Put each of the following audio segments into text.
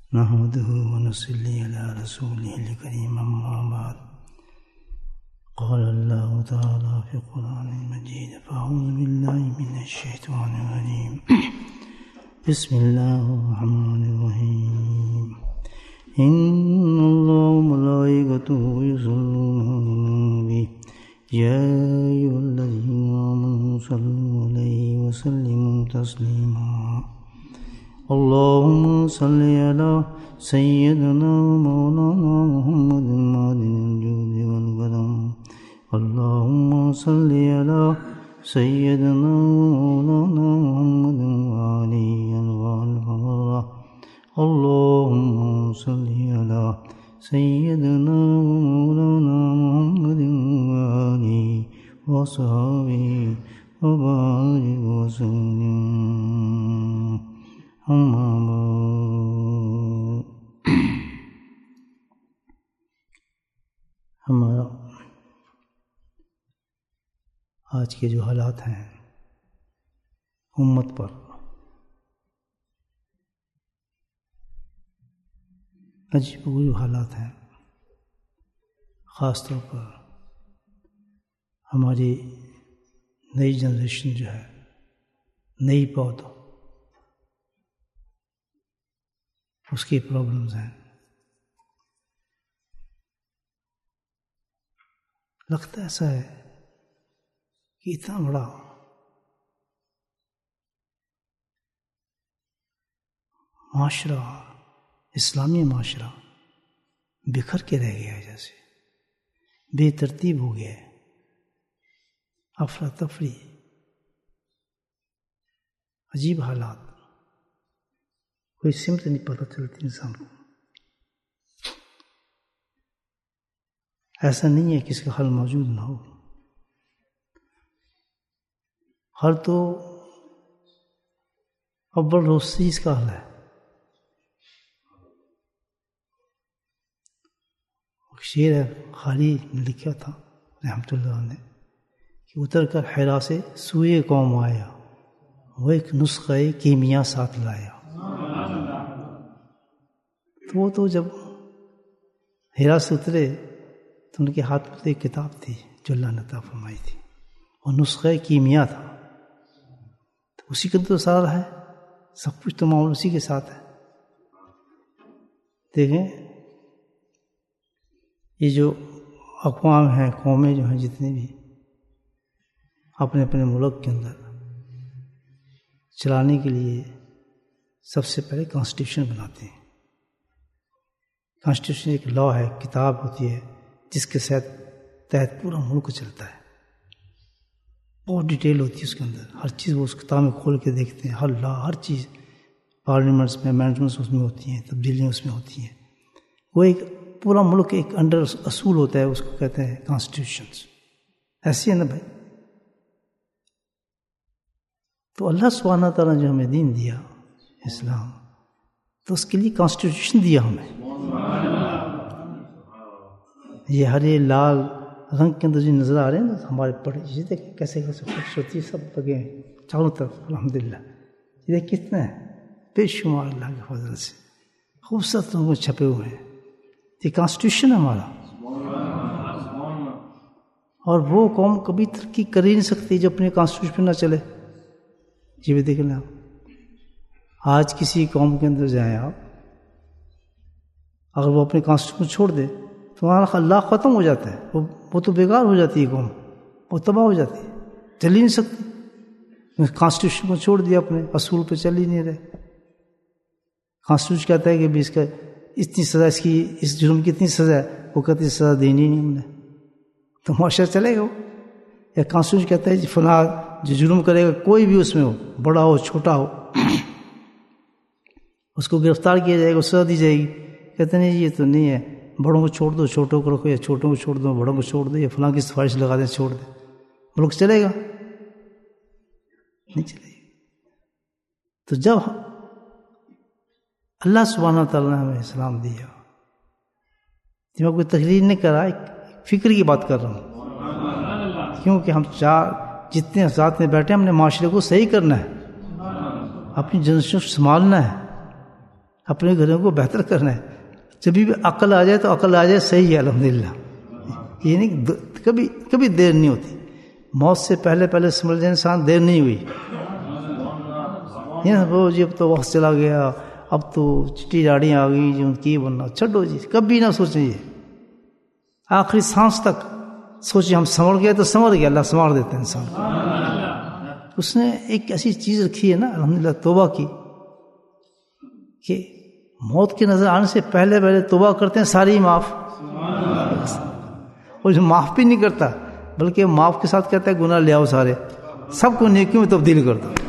نحمده ونصلي على رسوله الكريم أما بعد قال الله تعالى في القرآن المجيد فأعوذ بالله من الشيطان الرجيم بسم الله الرحمن الرحيم إن الله وملائكته يصلون على النبي يا أيها الذين آمنوا صلوا عليه وسلموا تسليما اللهم صل على سيدنا مولانا محمد معدن الجود والكرم اللهم صل على سيدنا مولانا محمد وعلي أنوار الفضل اللهم صل على سيدنا مولانا محمد وعلي وصحبه وبارك وسلم ہمارا آج کے جو حالات ہیں امت پر عجیب و غریب حالات ہیں، خاص طور پر ہماری نئی جنریشن جو ہے، نئی پود اس کی پرابلمز ہیں۔ لگتا ایسا ہے کہ اتنا بڑا معاشرہ، اسلامی معاشرہ بکھر کے رہ گیا ہے، جیسے بے ترتیب ہو گیا ہے، افراتفری، عجیب حالات، کوئی سمت نہیں پتہ چلتی انسان کو۔ ایسا نہیں ہے کہ اس کا حل موجود نہ ہو، حل تو اول روز سے اس کا حل ہے۔ شعر ہے خالی نے لکھا تھا رحمۃ اللہ نے کہ اتر کر حرا سے سوئے قوم آیا، وہ ایک نسخہ کیمیا ساتھ لایا۔ تو وہ تو جب حرا سے اترے تو ان کے ہاتھ میں ایک کتاب تھی جو اللہ نے عطا فرمائی تھی، اور نسخہ کیمیا تھا، تو اسی کا تو سارا ہے، سب کچھ تو معاملہ اسی کے ساتھ ہے۔ دیکھیں یہ جو اقوام ہیں، قومیں جو ہیں، جتنے بھی اپنے اپنے ملک کے اندر چلانے کے لیے سب سے پہلے کانسٹیٹیوشن بناتے ہیں۔ کانسٹیٹیوشن ایک لا ہے، کتاب ہوتی ہے جس کے تحت پورا ملک چلتا ہے، بہت ڈیٹیل ہوتی ہے اس کے اندر، ہر چیز وہ اس کتاب میں کھول کے دیکھتے ہیں، ہر لا، ہر چیز، پارلیمنٹس میں، امینڈمنٹس اس میں ہوتی ہیں، تبدیلیاں اس میں ہوتی ہیں۔ وہ ایک پورا ملک ایک انڈر اصول ہوتا ہے، اس کو کہتے ہیں کانسٹیٹیوشنس۔ ایسی ہے نا بھائی؟ تو اللہ سبحانہ تعالیٰ نے جو ہمیں دین دیا اسلام، تو اس کے لیے کانسٹیٹیوشن دیا ہمیں۔ یہ ہرے لال رنگ کے اندر جو نظر آ رہے ہیں نا ہمارے پڑھے، یہ دیکھیں کیسے کیسے خوبصورتی سب لگے ہیں چاروں طرف، الحمدللہ۔ یہ دیکھ کتنے ہیں، بے شمار اللہ کے فضل سے خوبصورت رنگوں چھپے ہوئے ہیں۔ یہ کانسٹیٹیوشن ہے ہمارا، اور وہ قوم کبھی ترقی کر ہی نہیں سکتی جو اپنے کانسٹیٹیوشن پہ نہ چلے۔ یہ بھی دیکھ لیں آپ، آج کسی قوم کے اندر جائیں آپ، اگر وہ اپنے کانسٹیٹیوشن چھوڑ دے تو وہاں اللہ ختم ہو جاتا ہے، وہ تو بیکار ہو جاتی ہے قوم، وہ تباہ ہو جاتی ہے، چل ہی نہیں سکتی۔ کانسٹیٹیوشن کو چھوڑ دیا، اپنے اصول پہ چل ہی نہیں رہے۔ کانسٹیٹیوشن کہتا ہے کہ بھی اس کا اتنی سزا، اس جرم کی اتنی سزا ہے، وہ کہتے ہیں سزا دینی نہیں ہم نے، تو معاشرہ چلے گا وہ؟ یا کانسٹیٹیوشن کہتا ہے فلاں جو جرم کرے گا، کوئی بھی اس میں ہو، بڑا ہو چھوٹا ہو، اس کو گرفتار کیا جائے گا، سزا دی جائے گی۔ کہتے نہیں جی یہ تو نہیں ہے، بڑوں کو چھوڑ دو، چھوٹوں کو رکھو، یا چھوٹوں کو چھوڑ دو، بڑوں کو چھوڑ دو، یا فلاں کی سفارش لگا دیں چھوڑ دیں، ملک چلے گا؟ نہیں چلے گا۔ تو جب اللہ سبحانہ تعالیٰ نے ہمیں اسلام دیا، میں کوئی تقریر نہیں کر رہا، ایک فکر کی بات کر رہا ہوں، کیونکہ ہم جتنے ذات میں بیٹھے ہم نے معاشرے کو صحیح کرنا ہے، اپنی جنریشن کو سنبھالنا ہے، اپنے گھروں کو بہتر کرنا ہے. جب بھی عقل آ جائے تو عقل آ جائے صحیح ہے الحمدللہ. یہ نہیں کبھی دیر نہیں ہوتی. موت سے پہلے سمجھ جائے انسان دیر نہیں ہوئی. وہ جی اب تو وقت چلا گیا, اب تو چٹی داڑیاں آ گئی جو کی بننا, چھڈو جی, کبھی نہ سوچیں. یہ آخری سانس تک سوچیں ہم سنور گئے تو سنور گیا, اللہ سنوار دیتے ہیں انسان کو. اس نے ایک ایسی چیز رکھی ہے نا الحمدللہ توبہ کی, کہ موت کے نظر آنے سے پہلے توبہ کرتے ہیں ساری معاف. اور جو معاف بھی نہیں کرتا بلکہ معاف کے ساتھ کہتا ہے گناہ لے آؤ سارے, سب کو نیکیوں میں تبدیل کر دو.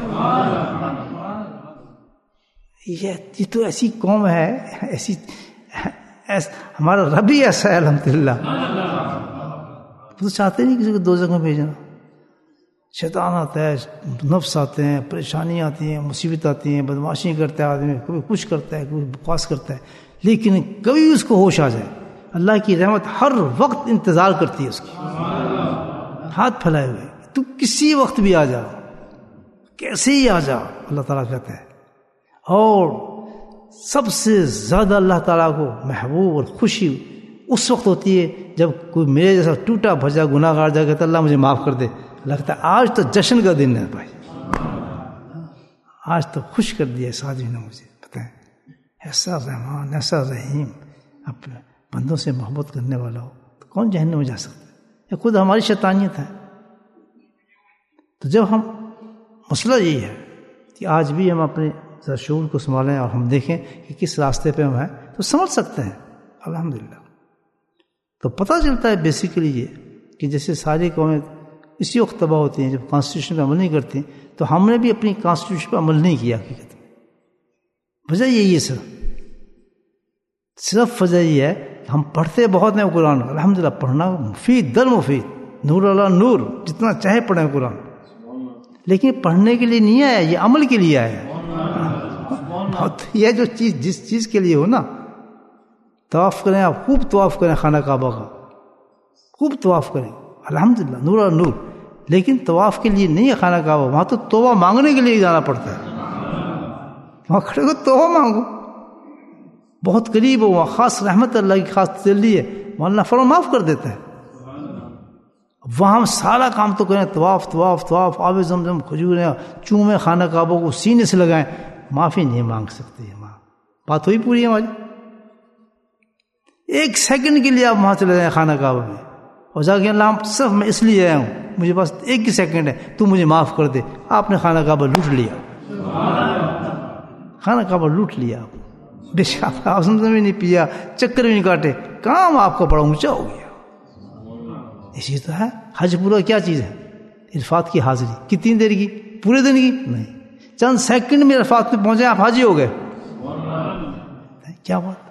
یہ تو ایسی قوم ہے, ایسی ہمارا رب ہی ایسا ہے الحمدللہ. وہ تو چاہتے نہیں کسی کو دوزخ میں بھیجنا. شیطان آتا ہے, نفس آتے ہیں, پریشانیاں آتی ہیں, مصیبت آتی ہیں, بدماشی کرتا ہے آدمی, کبھی کچھ کرتا ہے, کبھی بکواس کرتا ہے, لیکن کبھی اس کو ہوش آ جائے. اللہ کی رحمت ہر وقت انتظار کرتی ہے اس کی, ہاتھ پھیلائے ہوئے, تو کسی وقت بھی آ جاؤ, کیسے ہی آ جاؤ, اللہ تعالیٰ کہتا ہے. اور سب سے زیادہ اللہ تعالیٰ کو محبوب اور خوشی اس وقت ہوتی ہے جب کوئی میرے جیسا ٹوٹا بھجا گناہ گار جا کہتا اللہ مجھے معاف کر دے. لگتا ہے آج تو جشن کا دن ہے بھائی, آج تو خوش کر دیا اس آدمی نے مجھے. پتہ ہے ایسا رحمان, ایسا رحیم, اپنے بندوں سے محبت کرنے والا ہو تو کون جہنم میں جا سکتا ہے؟ یہ خود ہماری شیطانیت ہے. تو جب ہم مسئلہ یہی ہے کہ آج بھی ہم اپنے شعور کو سنبھالیں اور ہم دیکھیں کہ کس راستے پہ ہم ہیں تو سمجھ سکتے ہیں الحمدللہ. تو پتہ چلتا ہے بیسیکلی یہ کہ جیسے ساری قومیں اسی وقت تباہ ہوتی ہیں جب کانسٹیٹیوشن پہ عمل نہیں کرتی, تو ہم نے بھی اپنی کانسٹیٹیوشن پہ عمل نہیں کیا. حقیقت میں وجہ یہی ہے, صرف وجہ یہ ہے کہ ہم پڑھتے بہت ہیں قرآن الحمدللہ. پڑھنا مفید در مفید, نور اللہ نور, جتنا چاہے پڑھیں قرآن, لیکن پڑھنے کے لیے نہیں آیا, یہ عمل کے لیے آیا ہے. یہ جو چیز جس چیز کے لیے ہو نا, طواف کریں آپ, خوب طواف کریں خانہ کعبہ کا, خوب طواف کریں الحمدللہ نور اور نور, لیکن طواف کے لیے نہیں ہے خانہ کعبہ. وہاں تو توبہ مانگنے کے لیے جانا پڑتا ہے. وہاں کھڑے کو توبہ مانگو, بہت قریب ہو, وہاں خاص رحمت اللہ کی خاص تسلی ہے, وہاں اللہ فرما معاف کر دیتا ہے. وہاں ہم سارا کام تو کریں, طواف, آب زمزم, کھجوریں چومیں, خانہ کعبہ کو سینے سے لگائیں, معافی نہیں مانگ سکتے. بات ہوئی پوری ہماری. ایک سیکنڈ کے لیے آپ وہاں چلے جائیں خانہ کعبہ میں اور جا کے اللہ صرف میں اس لیے آیا ہوں, مجھے بس ایک ہی سیکنڈ ہے, تو مجھے معاف کر دے. آپ نے خانہ کعبہ لوٹ لیا, خانہ کعبہ لوٹ لیا. بے شک آپ زمزم بھی نہیں پیا, چکر بھی نہیں کاٹے, کام آپ کا بڑا اونچا ہو گیا. اسی تو ہے حج پورا کیا چیز ہے؟ عرفات کی حاضری. کتنی دیر کی؟ پورے دن کی نہیں, چند سیکنڈ میں عرفات میں پہنچے آپ حاجی ہو گئے. کیا بات,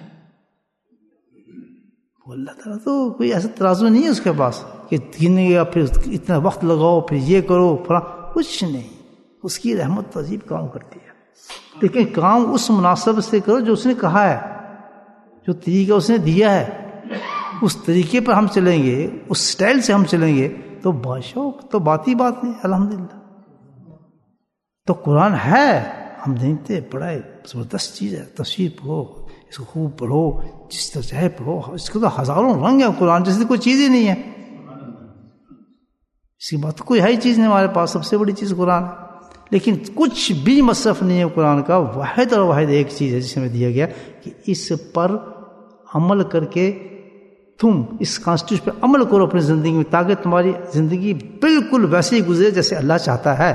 اللہ تعالیٰ تو کوئی ایسا ترازو نہیں ہے اس کے پاس کہ گننے گا پھر اتنا وقت لگاؤ پھر یہ کرو فلاں, کچھ نہیں. اس کی رحمت تو عجیب کام کرتی ہے, لیکن کام اس مناسب سے کرو جو اس نے کہا ہے, جو طریقہ اس نے دیا ہے, اس طریقے پر ہم چلیں گے, اس سٹائل سے ہم چلیں گے تو بادشاہ تو بات ہی بات نہیں الحمدللہ. تو قرآن ہے, ہم دیکھتے پڑھائے, زبردست چیز ہے. تفسیر پڑھو, اس کو خوب پڑھو, جس طرح چاہے پڑھو. اس کے تو ہزاروں رنگ ہیں قرآن, جیسے کوئی چیز ہی نہیں ہے. اس کی بات کوئی ہے چیز نہیں ہمارے پاس, سب سے بڑی چیز قرآن ہے. لیکن کچھ بھی مصرف نہیں ہے قرآن کا. واحد اور واحد ایک چیز ہے جسے میں دیا گیا کہ اس پر عمل کر کے تم اس کانسٹیٹیوشن پہ عمل کرو اپنی زندگی میں, تاکہ تمہاری زندگی بالکل ویسے ہی گزرے جیسے اللہ چاہتا ہے.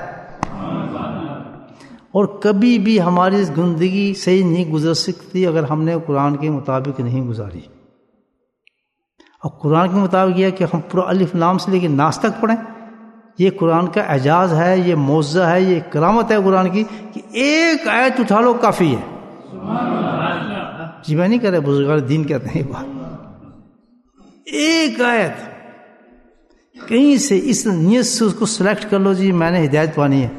اور کبھی بھی ہماری زندگی صحیح نہیں گزر سکتی اگر ہم نے قرآن کے مطابق نہیں گزاری. اور قرآن کے مطابق یہ کہ ہم پورا الف لام سے لے کے ناس تک پڑھیں, یہ قرآن کا اعجاز ہے, یہ معجزہ ہے, یہ کرامت ہے قرآن کی کہ ایک آیت اٹھا لو کافی ہے. جی میں نہیں کہہ رہا, بزرگان دین کہتے ہیں یہ بات. ایک آیت کہیں سے اس نیت سے اس کو سلیکٹ کر لو, جی میں نے ہدایت پانی ہے.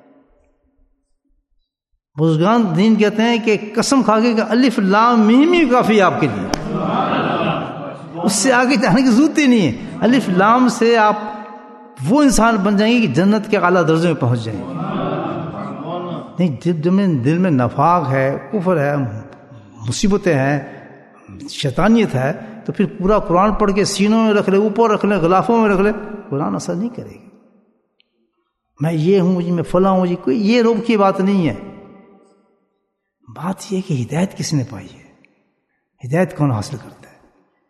بزرگان دین کہتے ہیں کہ قسم کھا کے کہ الف لام میم ہی کافی آپ کے لیے, اس سے آگے جانے کی ضرورت ہی نہیں ہے. الف لام سے آپ وہ انسان بن جائیں گے کہ جنت کے اعلیٰ درجے میں پہنچ جائیں گے. نہیں، جب دل میں نفاق ہے، کفر ہے، مصیبتیں ہیں، شیطانیت ہے، تو پھر پورا قرآن پڑھ کے سینوں میں رکھ لے، اوپر رکھ لے، غلافوں میں رکھ لے، قرآن اثر نہیں کرے گی. میں یہ ہوں جی، میں فلاں ہوں جی، کوئی یہ روب کی بات نہیں ہے. بات یہ کہ ہدایت کس نے پائی ہے، ہدایت کون حاصل کرتا ہے.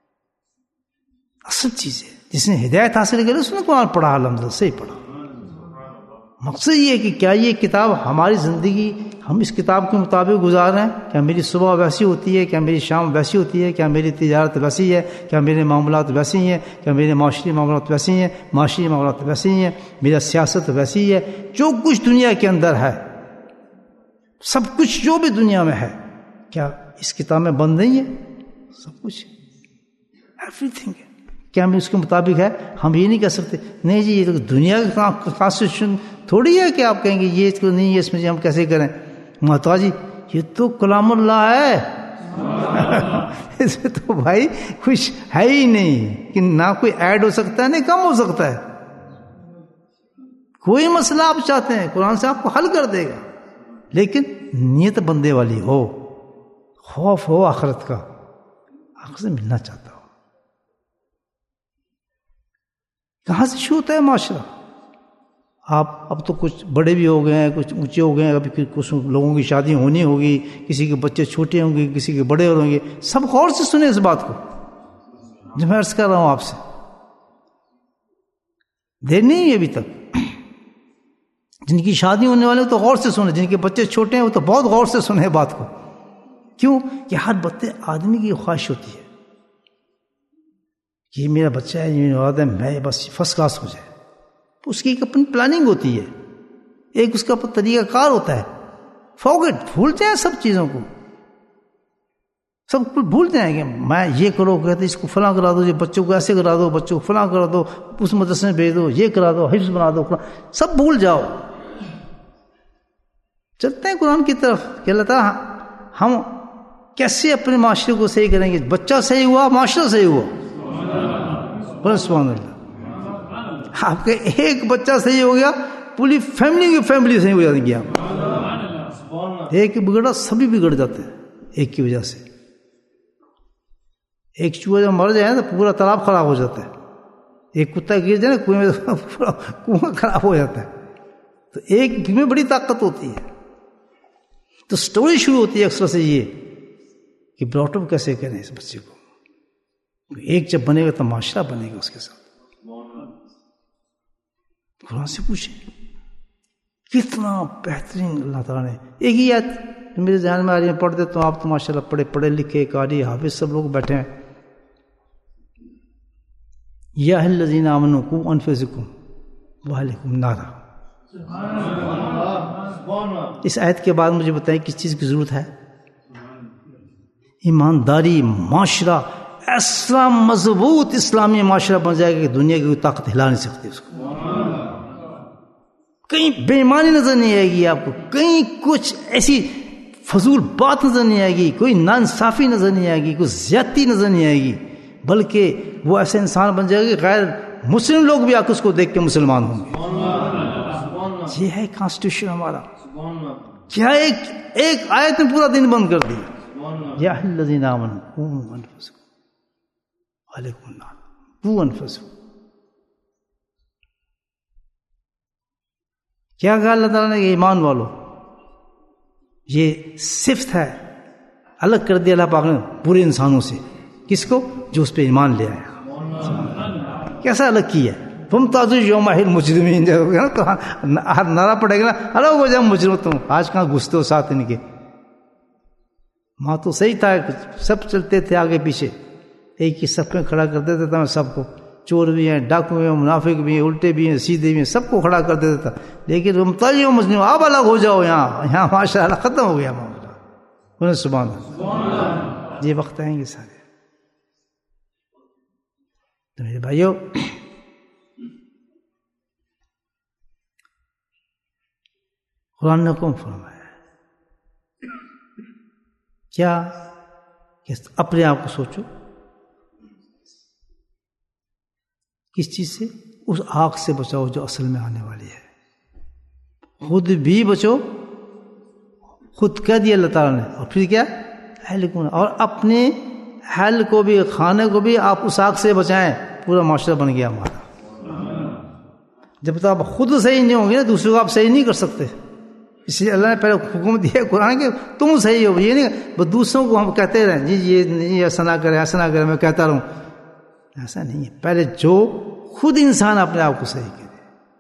اصل چیز ہے جس نے ہدایت حاصل کی اس نے قرآن پڑھا، الحمدللہ صحیح پڑھا. مقصد یہ ہے کہ کیا یہ کتاب ہماری زندگی، ہم اس کتاب کے مطابق گزار رہے ہیں؟ کیا میری صبح ویسی ہوتی ہے؟ کیا میری شام ویسی ہوتی ہے؟ کیا میری تجارت ویسی ہے؟ کیا میرے معاملات ویسی ہیں؟ کیا میرے معاشرے معاملات ویسی ہیں؟ معاشی معاملات ویسی ہیں؟ میرا سیاست ویسی ہے؟ جو کچھ دنیا کے اندر ہے، سب کچھ جو بھی دنیا میں ہے، کیا اس کتاب میں بند نہیں ہے؟ سب کچھ، ایوری تھنگ ہے. کیا ہمیں اس کے مطابق ہے؟ ہم یہ نہیں کہہ سکتے نہیں جی یہ تو دنیا کا کانسٹیٹیوشن تھوڑی ہے کہ آپ کہیں گے یہ تو نہیں ہے، اس میں جی ہم کیسے کریں. محتاج جی یہ تو کلام اللہ ہے. اس میں تو بھائی کچھ ہے ہی نہیں کہ نہ کوئی ایڈ ہو سکتا ہے، نہیں کم ہو سکتا ہے. کوئی مسئلہ آپ چاہتے ہیں قرآن سے آپ کو حل کر دے گا، لیکن نیت بندے والی ہو، خوف ہو آخرت کا، آخرت سے ملنا چاہتا ہو. کہاں سے شروع ہوتا ہے معاشرہ؟ آپ اب تو کچھ بڑے بھی ہو گئے ہیں، کچھ اونچے ہو گئے ہیں، ابھی کچھ لوگوں کی شادی ہونی ہوگی، کسی کے بچے چھوٹے ہوں گے، کسی کے بڑے ہوں گے. سب غور سے سنیں اس بات کو جو میں عرض کر رہا ہوں آپ سے. دیر نہیں ہے ابھی تک. جن کی شادی ہونے والے تو غور سے سنیں، جن کے بچے چھوٹے ہیں وہ تو بہت غور سے سنیں بات کو. کیوں کہ ہر بچے آدمی کی خواہش ہوتی ہے کہ میرا بچہ ہے، یہ اولاد ہے، میں بس فرسٹ کلاس ہو جائے. اس کی ایک اپنی پلاننگ ہوتی ہے، ایک اس کا طریقہ کار ہوتا ہے. فارگیٹ، بھول جائیں سب چیزوں کو، سب کچھ بھول جائیں گے. میں یہ کرو، کہتے اس کو فلاں کرا دو، یہ بچوں کو ایسے کرا دو، بچوں کو فلاں کرا دو، اس مدرسے میں بھیج دو، یہ کرا دو، حفظ بنا دو، سب بھول جاؤ. چلتے ہیں قرآن کی طرف کہ اللہ تعالیٰ ہم کیسے اپنے معاشرے کو صحیح کریں گے. بچہ صحیح ہوا، معاشرہ صحیح ہوا. سبحان اللہ. آپ کے ایک بچہ صحیح ہو گیا، پوری فیملی کی فیملی صحیح ہو جاتی گی. آپ ایک بگڑا سبھی بگڑ جاتے ہیں ایک کی وجہ سے. ایک چوہا جب مر جائے تو پورا تالاب خراب ہو جاتا ہے. ایک کتا گر جائے نا کنویں میں، پورا کنواں خراب ہو جاتا ہے. تو ایک میں بڑی طاقت ہوتی ہے. تو سٹوری شروع ہوتی ہے اکثر سے یہ کہ براٹ اپ کیسے کریں اس بچے کو. ایک جب بنے گا تو معاشرہ بنے گا اس کے ساتھ. قرآن سے پوچھیں کتنا بہترین اللہ تعالیٰ نے. ایک ہی آیت میرے ذہن میں آ رہی ہے، پڑھ دیتا ہوں. آپ تو ماشاء اللہ پڑھے لکھے قاری حافظ سب لوگ بیٹھے ہیں. یا الذین آمنوا قوا انفسکم واہلکم نارا. اس آیت کے بعد مجھے بتائیں کس چیز کی ضرورت ہے؟ ایمانداری. معاشرہ ایسا مضبوط اسلامی معاشرہ بن جائے گا کہ دنیا کی کوئی طاقت ہلا نہیں سکتی اس کو. کہیں بے ایمانی نظر نہیں آئے گی آپ کو، کہیں کچھ ایسی فضول بات نظر نہیں آئے گی، کوئی ناانصافی نظر نہیں آئے گی، کوئی زیادتی نظر نہیں آئے گی. بلکہ وہ ایسے انسان بن جائے گا کہ غیر مسلم لوگ بھی آ کے اس کو دیکھ کے مسلمان ہوں گے. یہ ہے کانسٹیٹیوشن ہمارا. کیا ایک آیت میں پورا دن بند کر دیا. یا الذین آمنوا قوا انفسکم واہلکم نارا. قوا انفسکم. کیا کہا اللہ تعالیٰ نے؟ یہ ایمان والو. یہ صفت ہے، الگ کر دیا اللہ پاک نے پورے انسانوں سے. کس کو؟ جو اس پہ ایمان لے آیا. کیسا الگ کیا؟ فامتازوا یوم المجرمین. تو ہر نعرہ پڑے گا نا، الگ ہو جاؤ مجرم تم. آج کہاں گھستے ہو ساتھ ان کے؟ وہاں تو صحیح تھا، سب چلتے تھے آگے پیچھے، ایک ہی صف میں کھڑا کر دیتا تھا. میں سب کو، چور بھی ہیں، ڈاکو بھی ہیں، منافق بھی ہیں، الٹے بھی ہیں، سیدھے بھی ہیں، سب کو کھڑا کر دیتا تھا. لیکن ممتاز مجرم، آپ الگ ہو جاؤ. یہاں ماشاء اللہ ختم ہو گیا معاملہ. سبحان اللہ. یہ وقت آئیں گے سارے. تو میرے بھائیو، قرآن نے حکم فرمایا کیا کہ اپنے آپ کو سوچو کس چیز سے؟ اس آگ سے بچاؤ جو اصل میں آنے والی ہے. خود بھی بچو خود کہہ دیا اللہ تعالیٰ نے. اور پھر کیا؟ اہلکم، اور اپنے اہل کو بھی، خانے کو بھی آپ اس آگ سے بچائیں. پورا معاشرہ بن گیا ہمارا. جب تک آپ خود صحیح نہیں ہوں گے نا، دوسروں کو آپ صحیح نہیں کر سکتے. اس لیے اللہ نے پہلے حکم دیا قرآن کہ تم صحیح ہو. یہ نہیں بس دوسروں کو ہم کہتے رہیں جی یہ ایسا نہ کرے، ایسا نہ کرے، میں کہتا رہوں. ایسا نہیں ہے. پہلے جو خود انسان اپنے آپ کو صحیح کرے،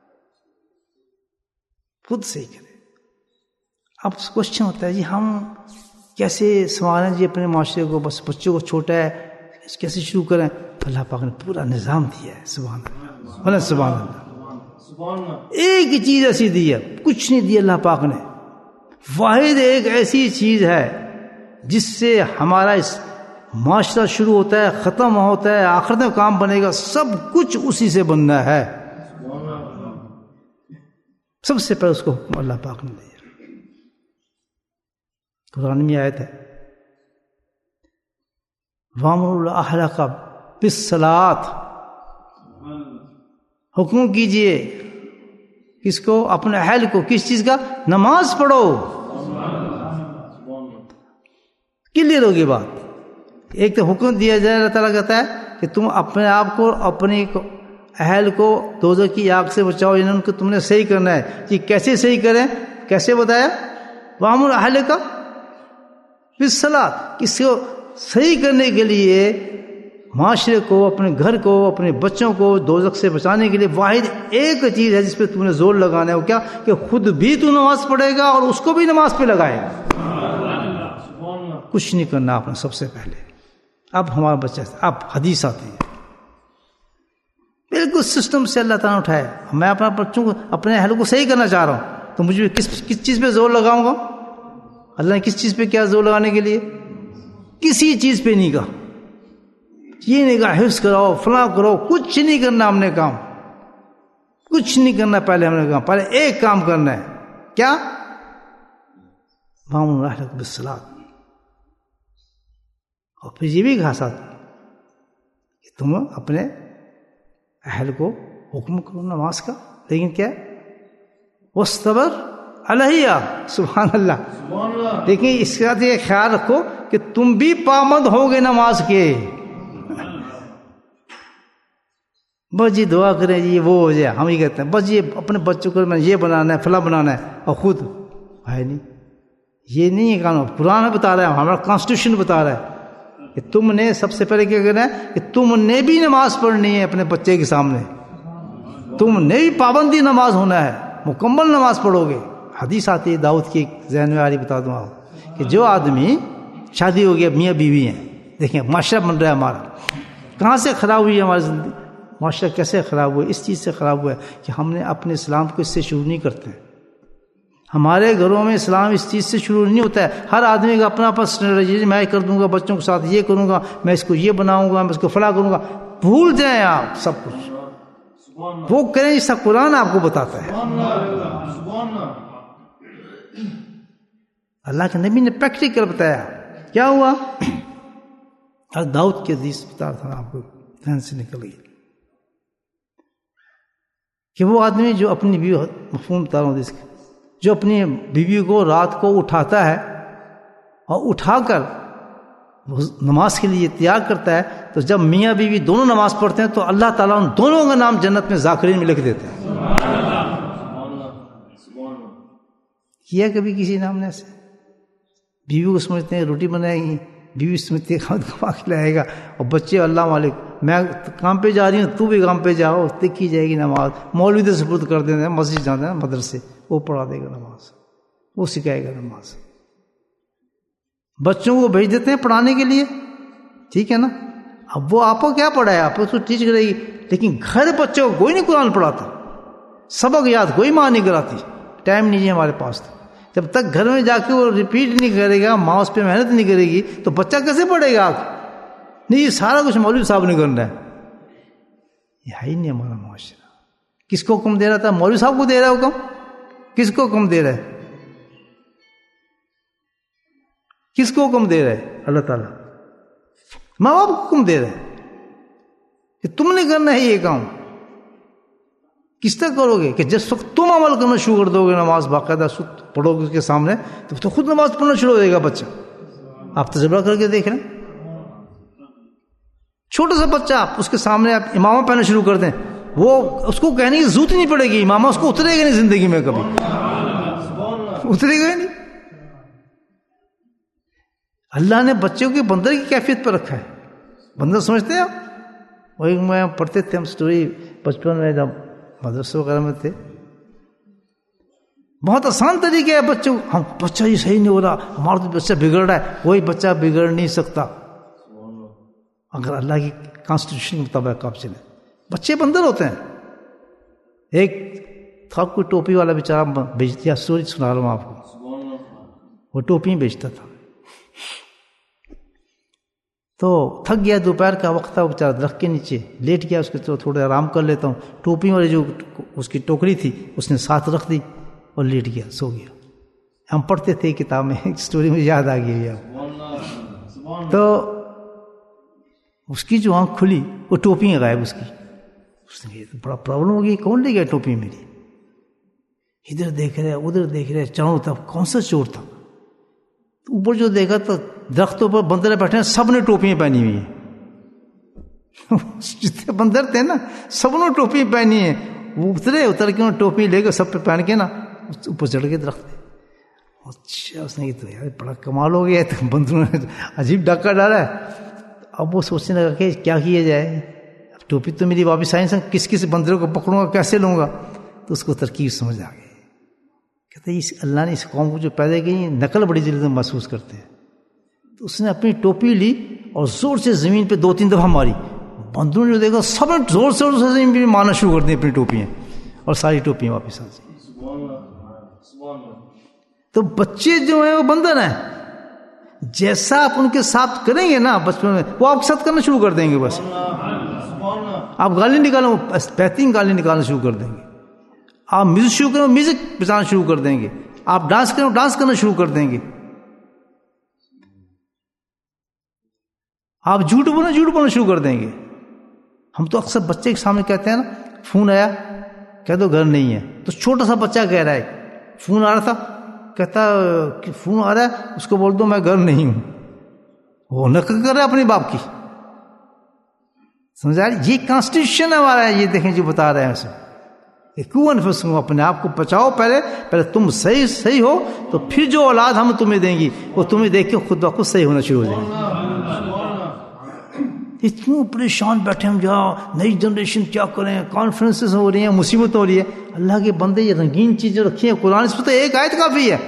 خود صحیح کرے. اب کوشچن ہوتا ہے جی ہم کیسے سنبھالیں جی اپنے معاشرے کو؟ بس بچوں کو چھوٹا ہے کیسے شروع کریں؟ اللہ پاک نے پورا نظام دیا ہے. سبحان اللہ، سبحان اللہ. ایک ہی چیز ایسی دی ہے، کچھ نہیں دیا اللہ پاک نے. واحد ایک ایسی چیز ہے جس سے ہمارا اس معاشرہ شروع ہوتا ہے، ختم ہوتا ہے، آخرت میں کام بنے گا. سب کچھ اسی سے بننا ہے. سب سے پہلے اس کو حکم اللہ پاک نے دیا. قرآن میں آیت ہے وَأْمُرُ أَهْلَكَ بِالصَّلَاةِ، حکم کیجئے کس کو؟ اپنے اہل کو. کس چیز کا؟ نماز پڑھو. کلیئر ہوگی بات. ایک تو حکم دیا جائے، اللہ تعالیٰ کہتا ہے کہ تم اپنے آپ کو، اپنی اہل کو دوزخ کی آگ سے بچاؤ. یعنی ان کو تم نے صحیح کرنا ہے. کہ کیسے صحیح کریں؟ کیسے بتایا؟ وَأْمُرْ أَهْلَكَ بِالصَّلَاةِ. اس کو صحیح کرنے کے لیے معاشرے کو، اپنے گھر کو، اپنے بچوں کو دوزخ سے بچانے کے لیے واحد ایک چیز ہے جس پہ تم نے زور لگانا ہے. وہ کیا؟ کہ خود بھی تو نماز پڑھے گا اور اس کو بھی نماز پہ لگائے گا. کچھ نہیں کرنا آپ نے سب سے پہلے. اب ہمارا بچہ، اب حدیث آتی ہے بالکل سسٹم سے اللہ تعالیٰ نے اٹھایا. میں اپنے بچوں کو، اپنے اہل کو صحیح کرنا چاہ رہا ہوں تو مجھے کس چیز پہ زور لگاؤں گا؟ اللہ نے کس چیز پہ کیا زور لگانے کے لیے؟ کسی چیز پہ نہیں کہا. یہ نہیں کہا حفظ کراؤ، فلاں کرو. کچھ نہیں کرنا ہم نے کام. کچھ نہیں کرنا. پہلے ہم نے کہا پہلے ایک کام کرنا ہے. کیا؟ وَأْمُرْ أَهْلَكَ بِالصَّلَاةِ. اور پھر یہ بھی کہا ساتھ کہ تم اپنے اہل کو حکم کرو نماز کا. لیکن کیا؟ وَاسْتَبِرْ عَلَيْهَا. سبحان اللہ. لیکن اس کا یہ خیال رکھو کہ تم بھی پابند ہوگے نماز کے. بس جی دعا کریں جی وہ ہو جائے، ہم ہی کہتے ہیں بس یہ اپنے بچوں کو میں یہ بنانا ہے، فلاں بنانا ہے، اور خود ہے نہیں. یہ نہیں ہے قانون. قرآن بتا رہا ہے، ہمارا کانسٹیٹیوشن بتا رہا ہے کہ تم نے سب سے پہلے کیا کرنا ہے کہ تم نے بھی نماز پڑھنی ہے اپنے بچے کے سامنے. تم نے بھی پابندی نماز ہونا ہے، مکمل نماز پڑھو گے. حدیث آتی ہے داؤد کی، ذہن میں آ رہی بتا دوں آپ کہ جو آدمی شادی ہو گیا، میاں بیوی ہیں، دیکھیں معاشرہ بن رہا ہے ہمارا. کہاں سے خراب ہوئی ہے ہماری زندگی؟ معاشرہ کیسے خراب ہوا؟ اس چیز سے خراب ہوا ہے کہ ہم نے اپنے اسلام کو اس سے شروع نہیں کرتے. ہمارے گھروں میں اسلام اس چیز سے شروع نہیں ہوتا ہے. ہر آدمی کا اپنا اپنا اسٹریٹجی، میں کر دوں گا بچوں کے ساتھ، یہ کروں گا، میں اس کو یہ بناؤں گا، میں اس کو فلاں کروں گا. بھول جائیں آپ سب کچھ. وہ کریں جس کا قرآن آپ کو بتاتا ہے. اللہ کے نبی نے پریکٹیکل بتایا. کیا ہوا؟ داؤد کی حدیث بتا رہا تھا آپ کو، ذہن سے نکل گئی کہ وہ آدمی جو اپنی بیوی، مفہوم بتا رہا ہوں اس کا، جو اپنی بیوی کو رات کو اٹھاتا ہے اور اٹھا کر نماز کے لیے تیار کرتا ہے، تو جب میاں بیوی دونوں نماز پڑھتے ہیں تو اللہ تعالیٰ ان دونوں کا نام جنت میں ذاکرین میں لکھ دیتے ہیں. کیا کبھی کسی نام نے ایسے؟ بیوی کو سمجھتے ہیں روٹی بنائے گی، بیوی سمجھتی ہے کھانا کما کے لائے گا، اور بچے اللہ مالک میں کام پہ جا رہی ہوں تو بھی کام پہ جاؤ، کی جائے گی نماز. مولوی تو سپرد کر دیتے ہیں، مسجد جاتے ہیں مدرسے، وہ پڑھا دے گا نماز، وہ سکھائے گا نماز. بچوں کو بھیج دیتے ہیں پڑھانے کے لیے، ٹھیک ہے نا. اب وہ آپ کو کیا پڑھائے؟ آپ کو ٹیچ کرے گی، لیکن گھر بچوں کو کوئی نہیں قرآن پڑھاتا، سبق یاد کوئی ماں نہیں کراتی. ٹائم نہیں ہے ہمارے پاس. جب تک گھر میں جا کے وہ ریپیٹ نہیں کرے گا، ماں اس پہ محنت نہیں کرے گی، تو بچہ کیسے پڑھے گا؟ نہیں، یہ سارا کچھ مولوی صاحب نے کرنا ہے. یہ ہے ہی نہیں ہمارا معاشرہ. کس کو حکم دے رہا تھا؟ مولوی صاحب کو دے رہا ہے حکم. کس کو حکم دے رہا ہے؟ کس کو حکم دے رہا ہے؟ اللہ تعالیٰ ماں باپ کو حکم دے رہا ہے کہ تم نے کرنا ہے یہ کام. کس طرح کرو گے کہ جس وقت تم عمل کرنا شروع کر دو گے، نماز باقاعدہ پڑھو گے اس کے سامنے، تو خود نماز پڑھنا شروع ہو جائے گا بچہ. آپ تجربہ کر کے دیکھ رہے ہیں. چھوٹا سا بچہ آپ اس کے سامنے آپ امامہ پہننا شروع کر دیں، وہ اس کو کہنے کی ضرورت ہی نہیں پڑے گی، امامہ اس کو اترے گا نہیں زندگی میں، کبھی اترے گا ہی نہیں. اللہ نے بچوں کے بندر کی کیفیت پر رکھا ہے. بندر سمجھتے ہیں آپ؟ وہی میں پڑھتے تھے ہم سٹوری بچپن میں جب مدرسے وغیرہ میں تھے. بہت آسان طریقہ ہے بچوں، ہم بچہ یہ صحیح نہیں ہو رہا، ہمارا تو بچہ بگڑ رہا ہے. کوئی بچہ بگڑ نہیں سکتا اگر اللہ کی کانسٹیٹیوشن کے مطابق آپ چلیں. بچے بندر ہوتے ہیں. ایک تھا کوئی ٹوپی والا بیچارہ بیچ دیا، سٹوری سنا رہا ہوں آپ کو. وہ ٹوپی بیچتا تھا، تو تھک گیا، دوپہر کا وقت تھا، وہ بیچارہ درخت کے نیچے لیٹ گیا. اس کے تو تھوڑے آرام کر لیتا ہوں. ٹوپی والی جو اس کی ٹوکری تھی اس نے ساتھ رکھ دی اور لیٹ گیا، سو گیا. ہم پڑھتے تھے کتاب میں، ایک سٹوری مجھے یاد آ گئی ہے. تو اس کی جو آنکھ کھلی، وہ ٹوپی غائب اس کی. اس نے تو بڑا پرابلم ہو گئی، کون لے گیا ٹوپی میری؟ ادھر دیکھ رہے ادھر دیکھ رہے، چاروں طرف کون سا چور تھا. اوپر جو دیکھا تو درختوں پر بندر بیٹھے ہیں، سب نے ٹوپیاں پہنی ہوئی ہیں. جتنے بندر تھے نا سب نے ٹوپی پہنی ہے. وہ اتر کے انہوں ٹوپی لے کے سب پہ پہن کے نا اوپر چڑھ کے درخت پہ. اچھا، اس نے تو یار بڑا کمال ہو گیا، تو بندروں نے عجیب ڈاکہ ڈالا ہے. اب وہ سوچنے لگا کہ کیا کیا جائے، اب ٹوپی تو میری واپس آئی، کس کس بندروں کو پکڑوں گا، کیسے لوں گا. تو اس کو ترکیب سمجھ آ گئی. کہتے اس اللہ نے اس قوم کو جو پیدا کی نقل بڑی جلدی محسوس کرتے ہیں. تو اس نے اپنی ٹوپی لی اور زور سے زمین پہ 2-3 دفعہ ماری. بندروں نے جو دیکھا سب نے زور سے زمین پہ مارنا شروع کر دی اپنی ٹوپیاں، اور ساری ٹوپیاں واپس آ گئی. تو بچے جو ہیں وہ بندر ہیں، جیسا آپ ان کے ساتھ کریں گے نا بچپن میں، وہ آپ کے ساتھ کرنا شروع کر دیں گے. بس آپ گالی نکالو، بہترین گالی نکالنا شروع کر دیں گے. آپ میوزک شروع کریں، میوزک بجانا شروع کر دیں گے. آپ ڈانس کریں، ڈانس کرنا شروع کر دیں گے. آپ جھوٹ بولنا شروع کر دیں گے. ہم تو اکثر بچے کے سامنے کہتے ہیں نا، فون آیا کہہ دو گھر نہیں ہے. تو چھوٹا سا بچہ کہہ رہا ہے فون آ رہا تھا، کہتا کہ فون آ رہا ہے، اس کو بول دو میں گھر نہیں ہوں. وہ نقل کر رہا ہے اپنے باپ کی. سمجھا؟ یہ کانسٹیٹیوشن ہمارا ہے. یہ دیکھیں جو بتا رہے ہیں اسے، کیوں انفسکم، اپنے آپ کو بچاؤ. پہلے تم صحیح ہو، تو پھر جو اولاد ہم تمہیں دیں گی وہ تمہیں دیکھ کے خود بخود صحیح ہونا شروع ہو جائے گی. اتنے پریشان بیٹھے ہم، جہاں نئی جنریشن کیا کریں، کانفرنسز ہو رہی ہیں، مصیبت ہو رہی ہے. اللہ کے بندے یہ رنگین چیزیں رکھی ہیں. قرآن اس پہ تو ایک آیت کافی ہے،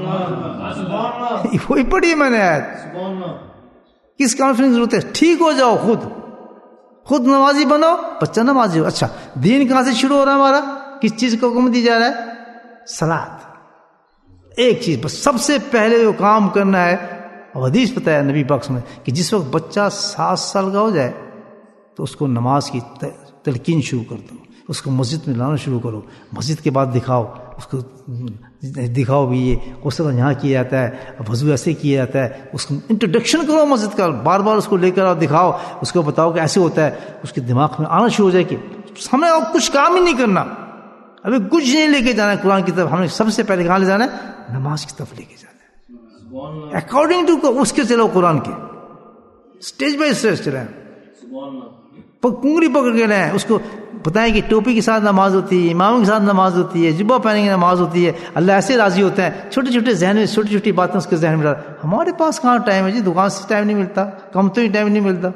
وہی پڑھی ہے میں نے آیت. کس کانفرنس کی ضرورت ہے؟ ٹھیک ہو جاؤ، خود نمازی بنو، بچہ نمازی ہو. اچھا، دین کہاں سے شروع ہو رہا ہے ہمارا؟ کس چیز کو حکم دی جا رہا ہے؟ صلاۃ. ایک چیز بس، سب سے پہلے جو کام کرنا ہے، اور حدیث بتایا نبی پاک نے کہ جس وقت بچہ 7 سال کا ہو جائے تو اس کو نماز کی تلقین شروع کر دو، اس کو مسجد میں لانا شروع کرو. مسجد کے بعد دکھاؤ اس کو، دکھاؤ بھی یہ غسل یہاں کیا جاتا ہے، وضو ایسے کیا جاتا ہے. اس کو انٹروڈکشن کرو مسجد کا، بار بار اس کو لے کر آؤ، دکھاؤ، اس کو بتاؤ کہ ایسے ہوتا ہے. اس کے دماغ میں آنا شروع ہو جائے کہ ہمیں اور کچھ کام ہی نہیں کرنا، ابھی کچھ نہیں لے کے جانا ہے قرآن کی طرف. ہمیں سب سے پہلے کہاں لے جانا ہے؟ نماز کی طرف لے کے جانا ہے. اکارڈنگ ٹو اس کے چلو، قرآن کے اسٹیج بائی اسٹیج چلائیں، کنگری پکڑ کے لیں. اس کو بتائیں کہ ٹوپی کے ساتھ نماز ہوتی ہے، اماموں کے ساتھ نماز ہوتی ہے، جبہ پہنیں گے نماز ہوتی ہے. اللہ ایسے راضی ہوتے ہیں. چھوٹے چھوٹے ذہن میں چھوٹی چھوٹی باتیں اس کے ذہن میں ڈال. ہمارے پاس کہاں ٹائم ہے جی، دکان سے ٹائم نہیں ملتا، کم تو ہی ٹائم نہیں ملتا.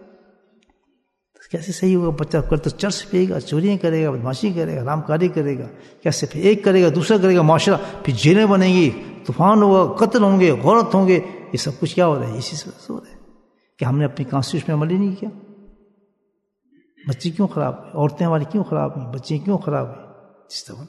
کیسے صحیح ہوگا؟ بچہ کر تو چرس پیے گا، چوریاں کرے گا، بدماشی کرے گا، حرام کاری کرے گا. کیسے پھر ایک کرے گا، دوسرا کرے گا، معاشرہ پھر جیلیں بنیں گی، طوفان ہوگا، قتل ہوں گے، غارت ہوں گے. یہ سب کچھ کیا ہو رہا ہے؟ اسی سے ہو رہا ہے کہ ہم نے اپنی کانسٹیٹیوشن میں عمل ہی نہیں کیا. بچے کیوں خراب ہوئے؟ عورتیں ہماری کیوں خراب ہوئیں؟ بچے کیوں خراب ہوئے؟ اس طرح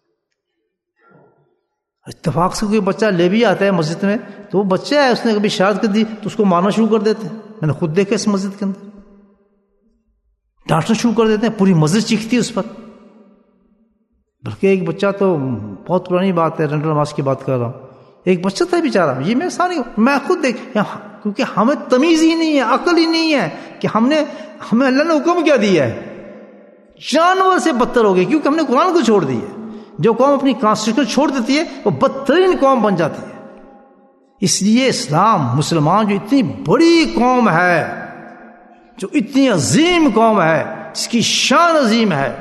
اتفاق سے کوئی بچہ لے بھی آتا ہے مسجد میں تو وہ بچہ ہے، اس نے کبھی شرارت کر دی تو اس کو مارنا شروع کر دیتے ہیں. میں نے خود دیکھا اس مسجد کے اندر، ڈانٹنا شروع کر دیتے ہیں، پوری مسجد چیختی ہے اس پر. بلکہ ایک بچہ تو بہت پرانی بات ہے، رنڈر نماز کی بات کر رہا ہوں، ایک بچہ تھا بیچارہ، یہ میں ساری میں خود دیکھ، کیونکہ ہمیں تمیز ہی نہیں ہے، عقل ہی نہیں ہے کہ ہمیں اللہ نے حکم کیا دیا ہے. جانور سے بدتر ہو گئی، کیونکہ ہم نے قرآن کو چھوڑ دی ہے۔ جو قوم اپنی کانسٹیٹیوشن چھوڑ دیتی ہے وہ بدترین قوم بن جاتی ہے۔ اس لیے اسلام، مسلمان جو اتنی بڑی قوم ہے، جو اتنی عظیم قوم ہے، جس کی شان عظیم ہے،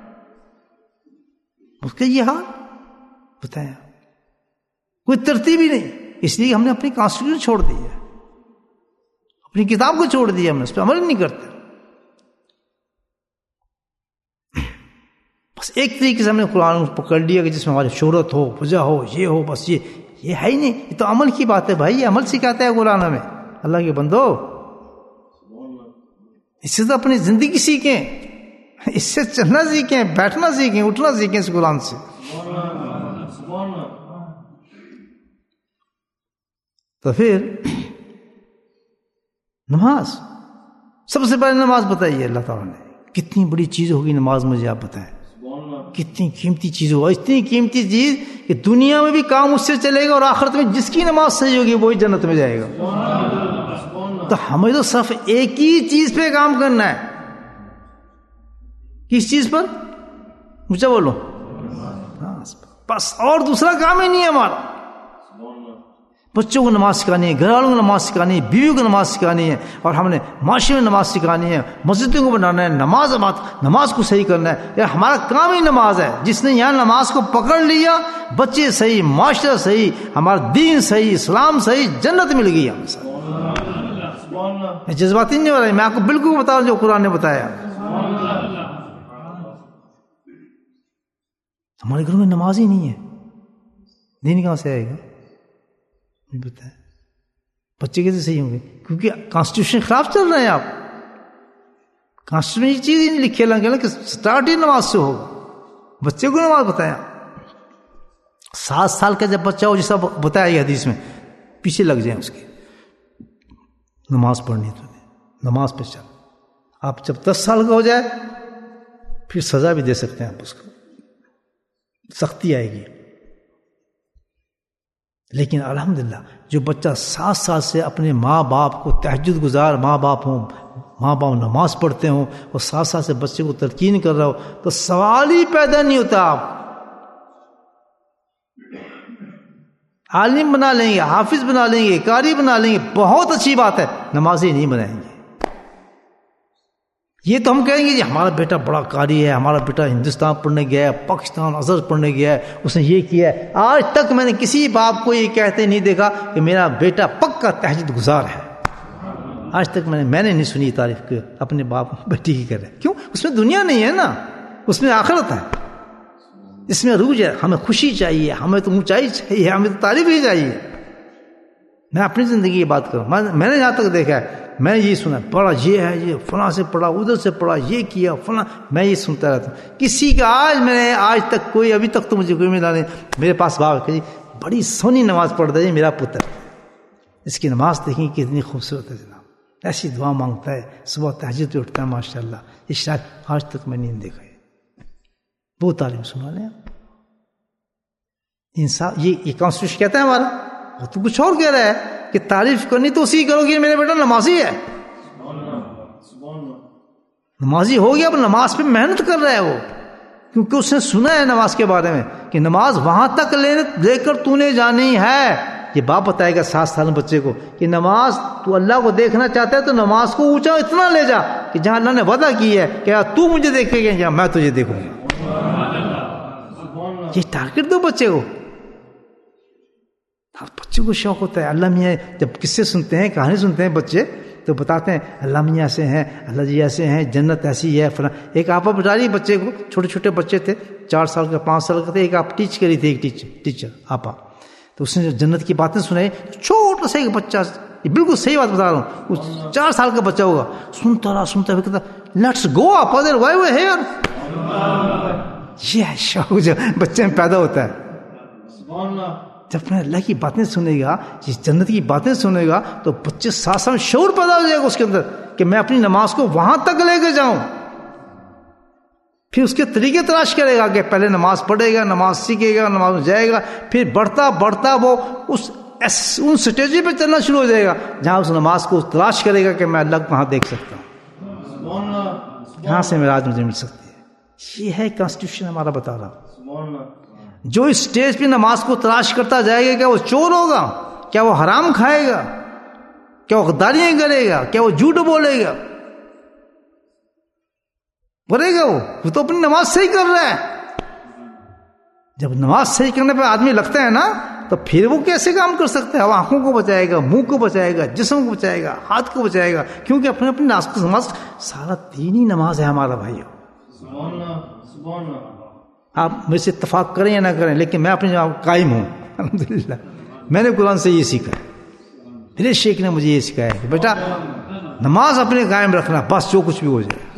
اس کا یہ حال بتایا، کوئی ترتیب ہی نہیں۔ اس لیے ہم نے اپنی کانسٹیٹیوشن چھوڑ دی ہے، اپنی کتاب کو چھوڑ دیا، ہم اس پہ عمل نہیں کرتے۔ بس ایک طریقے سے ہم نے قرآن پکڑ لیا کہ جس میں ہماری شہرت ہو، وجہ ہو، یہ ہو، بس یہ ہے ہی نہیں۔ یہ تو عمل کی بات ہے بھائی، یہ عمل سکھاتا ہے قرآن ہمیں۔ اللہ کے بندو، اس سے تو اپنی زندگی سیکھیں، اس سے چلنا سیکھیں، بیٹھنا سیکھیں، اٹھنا سیکھیں اس قرآن سے۔ تو پھر نماز، سب سے پہلے نماز بتائیے اللہ تعالیٰ نے، کتنی بڑی چیز ہوگی نماز، مجھے آپ بتائیں، کتنی قیمتی چیز ہوگا، اتنی قیمتی چیز کہ دنیا میں بھی کام اس سے چلے گا، اور آخرت میں جس کی نماز صحیح ہوگی وہی جنت میں جائے گا۔ تو ہمیں تو صرف ایک ہی چیز پہ کام کرنا ہے۔ کس چیز پر؟ مجھے بولو، بس، اور دوسرا کام ہی نہیں ہے ہمارا۔ بچوں کو نماز سکھانی ہے، گھر والوں کو نماز سکھانی ہے، بیویوں کو نماز سکھانی ہے، اور ہم نے معاشرے میں نماز سکھانی ہے، مسجدوں کو بنانا ہے، نماز کو صحیح کرنا ہے۔ یہ ہمارا کام ہی نماز ہے۔ جس نے یہاں نماز کو پکڑ لیا، بچے صحیح، معاشرہ صحیح، ہمارا دین صحیح، اسلام صحیح، جنت مل گئی ہم سب۔ میں جذباتی نہیں ہو رہا ہے، میں آپ کو بالکل بتا رہا ہوں جو قرآن نے بتایا۔ ہمارے گھروں میں نماز ہی نہیں ہے، دین کہاں سے آئے گا؟ نہیں بتایا۔ بچے کیسے صحیح ہوں گے؟ کیونکہ کانسٹیٹیوشن خلاف چل رہے ہیں آپ۔ کانسٹیٹیوشن میں یہ چیز ہی نہیں لکھے اللہ کہ سٹارٹ ہی نماز سے ہوگا۔ بچے کو نماز بتایا، 7 سال کا جب بچہ ہو، جیسا بتایا یہ حدیث میں، پیچھے لگ جائیں اس کے، نماز پڑھنی تو نماز پہ چل۔ آپ جب 10 سال کا ہو جائے پھر سزا بھی دے سکتے ہیں آپ اس کو، سختی آئے گی۔ لیکن الحمدللہ جو بچہ 7 سال سے اپنے ماں باپ کو، تہجد گزار ماں باپ ہوں، ماں باپ نماز پڑھتے ہوں، اور 7 سال سے بچے کو تلقین کر رہا ہو، تو سوال ہی پیدا نہیں ہوتا۔ آپ عالم بنا لیں گے، حافظ بنا لیں گے، قاری بنا لیں گے، بہت اچھی بات ہے، نمازی نہیں بنائیں گے۔ یہ تو ہم کہیں گے جی ہمارا بیٹا بڑا قاری ہے، ہمارا بیٹا ہندوستان پڑھنے گیا ہے، پاکستان ازہر پڑھنے گیا ہے، اس نے یہ کیا ہے۔ آج تک میں نے کسی باپ کو یہ کہتے نہیں دیکھا کہ میرا بیٹا پکا تہجد گزار ہے۔ آج تک میں نے نہیں سنی تعریف کہ اپنے باپ بیٹی کی کرے۔ کیوں؟ اس میں دنیا نہیں ہے نا، اس میں آخرت ہے، اس میں عروج ہے۔ ہمیں خوشی چاہیے، ہمیں تو اونچائی چاہیے، ہمیں تو تعریف ہی چاہیے۔ میں اپنی زندگی کی بات کروں، میں نے جہاں تک دیکھا ہے، میں یہ سنا پڑھا، یہ ہے، یہ فلاں سے پڑھا، ادھر سے پڑھا، یہ کیا فلاں، میں یہ سنتا رہتا ہوں۔ کسی کا آج تک کوئی، ابھی تک تو مجھے کوئی ملا نہیں۔ میرے پاس باپ کہ بڑی سونی نماز پڑھتا ہے میرا پتر، اس کی نماز دیکھیں کتنی خوبصورت ہے جناب، ایسی دعا مانگتا ہے، صبح تہجد پہ اٹھتا ہے، ماشاء اللہ۔ یہ شاید آج تک میں نہیں دیکھا ہے۔ وہ تعلیم سنا لیں انسان، یہ کانسٹیٹیوشن کہتا ہے ہمارا، وہ تو کچھ اور کہہ رہا ہے کہ تعریف کرنی تو اسی کرو گی، میرا بیٹا نمازی ہے، نمازی ہو گیا، اب نماز پہ محنت کر رہا ہے وہ، کیونکہ اس نے سنا ہے نماز کے بارے میں کہ نماز وہاں تک لے کر تو نے جانی ہے۔ یہ باپ بتائے گا 7 سال بچے کو کہ نماز تو اللہ کو دیکھنا چاہتا ہے تو نماز کو اونچا اتنا لے جا کہ جہاں اللہ نے وعدہ کی ہے کہ تو مجھے دیکھے گا، جہاں میں تجھے دیکھوں گا۔ یہ ٹارگٹ دو بچے کو۔ بچے کو شوق ہوتا ہے، اللہ میاں جب قصے سنتے ہیں، کہانی سنتے ہیں بچے، تو بتاتے ہیں اللہ میاں ایسے ہیں، اللہ جی ایسے ہیں، جنت ایسی ہے فلاں۔ ایک آپا بتا رہی بچے کو، چھوٹے چھوٹے بچے تھے، 4 سال کا 5 سال کا تھے، ایک آپ ٹیچ کری تھی، ایک ٹیچر آپا، تو اس نے جنت کی باتیں سنائی۔ چھوٹا سا ایک بچہ، یہ بالکل صحیح بات بتا رہا ہوں، 4 سال کا بچہ ہوگا، سنتا رہا کہتا لیٹس گو آپا دیر وائی وے ہیئر۔ یہ شوق جو بچے میں پیدا ہوتا ہے، جب میں اللہ کی باتیں سنے گا، جس جنت کی باتیں سنے گا، تو بچے 7 سال شعور پیدا ہو جائے گا اس کے اندر کہ میں اپنی نماز کو وہاں تک لے کے جاؤں۔ پھر اس کے طریقے تلاش کرے گا کہ پہلے نماز پڑھے گا، نماز سیکھے گا، نماز میں جائے گا، پھر بڑھتا بڑھتا وہ ان سٹیجی پہ چلنا شروع ہو جائے گا جہاں اس نماز کو تلاش کرے گا کہ میں اللہ کو کہاں دیکھ سکتا ہوں، کہاں سے میراج مجھے مل سکتی ہے۔ یہ ہے کانسٹیٹیوشن ہمارا بتا رہا. جو اس اسٹیج پہ نماز کو تلاش کرتا جائے گا، کیا وہ چور ہوگا؟ کیا وہ حرام کھائے گا؟ کیا وہ غداریاں کرے گا؟ کیا وہ جھوٹ بولے گا؟ بولے گا وہ تو اپنی نماز صحیح کر رہا ہے. جب نماز صحیح کرنے پہ آدمی لگتا ہے نا، تو پھر وہ کیسے کام کر سکتا ہے؟ وہ آنکھوں کو بچائے گا، منہ کو بچائے گا، جسم کو بچائے گا، ہاتھ کو بچائے گا، کیونکہ اپنے اپنی نماز سارا دین ہی نماز ہے ہمارا بھائیو. آپ مجھ سے اتفاق کریں یا نہ کریں، لیکن میں اپنے جواب قائم ہوں الحمدللہ. میں نے قرآن سے یہ سیکھا، میرے شیخ نے مجھے یہ سکھایا کہ بیٹا نماز اپنے قائم رکھنا، بس جو کچھ بھی ہو جائے.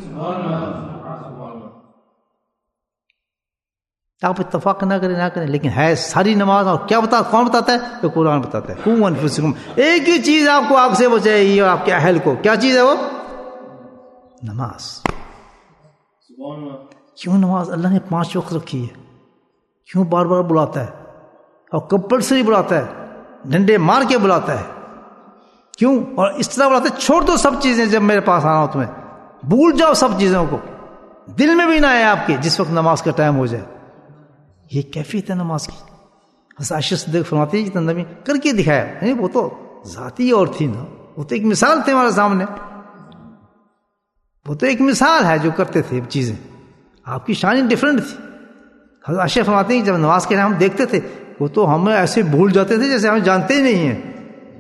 آپ اتفاق نہ کریں لیکن ہے ساری نماز. اور کیا کون بتاتا ہے؟ تو قرآن بتاتا ہے. قوا انفسکم، ایک ہی چیز آپ کو آگ سے بچائے گی اور آپ کے اہل کو. کیا چیز ہے وہ؟ نماز. کیوں نماز اللہ نے 5 وقت رکھی ہے؟ کیوں بار بار بلاتا ہے اور کمپلسری بلاتا ہے، ڈنڈے مار کے بلاتا ہے؟ کیوں؟ اور اس طرح بلاتا ہے چھوڑ دو سب چیزیں، جب میرے پاس آنا ہو تمہیں بھول جاؤ سب چیزوں کو، دل میں بھی نہ آئے آپ کے جس وقت نماز کا ٹائم ہو جائے. یہ کیفیت ہے نماز کی. عائشہ صدیقہ فرماتی ہے کہ نبی کر کے دکھایا. نہیں وہ تو ذاتی اور تھی نا، وہ تو ایک مثال تھے ہمارے سامنے. وہ تو ایک مثال ہے جو کرتے تھے چیزیں. آپ کی شان ڈفرنٹ تھی. حضرت عائشہ فرماتی ہیں کہ جب نماز کے ہم دیکھتے تھے وہ تو ہمیں ایسے بھول جاتے تھے جیسے ہمیں جانتے ہی نہیں ہیں.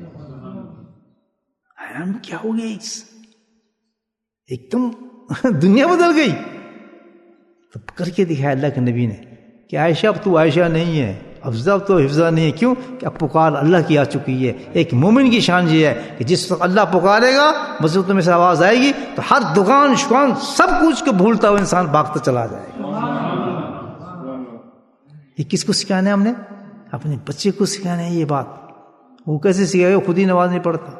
حیران کیا ہو گیا، ایک دم دنیا بدل گئی. تو کر کے دکھایا اللہ کے نبی نے کہ عائشہ اب تو عائشہ نہیں ہے، افزا تو حفظہ نہیں ہے. کیوں کہ اب پکار اللہ کی آ چکی ہے. ایک مومن کی شان یہ ہے کہ جس وقت اللہ پکارے گا مسجد میں سے آواز آئے گی تو ہر دکان شکان سب کچھ کو بھولتا ہوا انسان بھاگتا چلا جائے گا. یہ کس کو سکھانا ہے؟ ہم نے اپنے بچے کو سکھانا ہے یہ بات. وہ کیسے سکھائے گا؟ خود ہی نماز نہیں پڑھتا.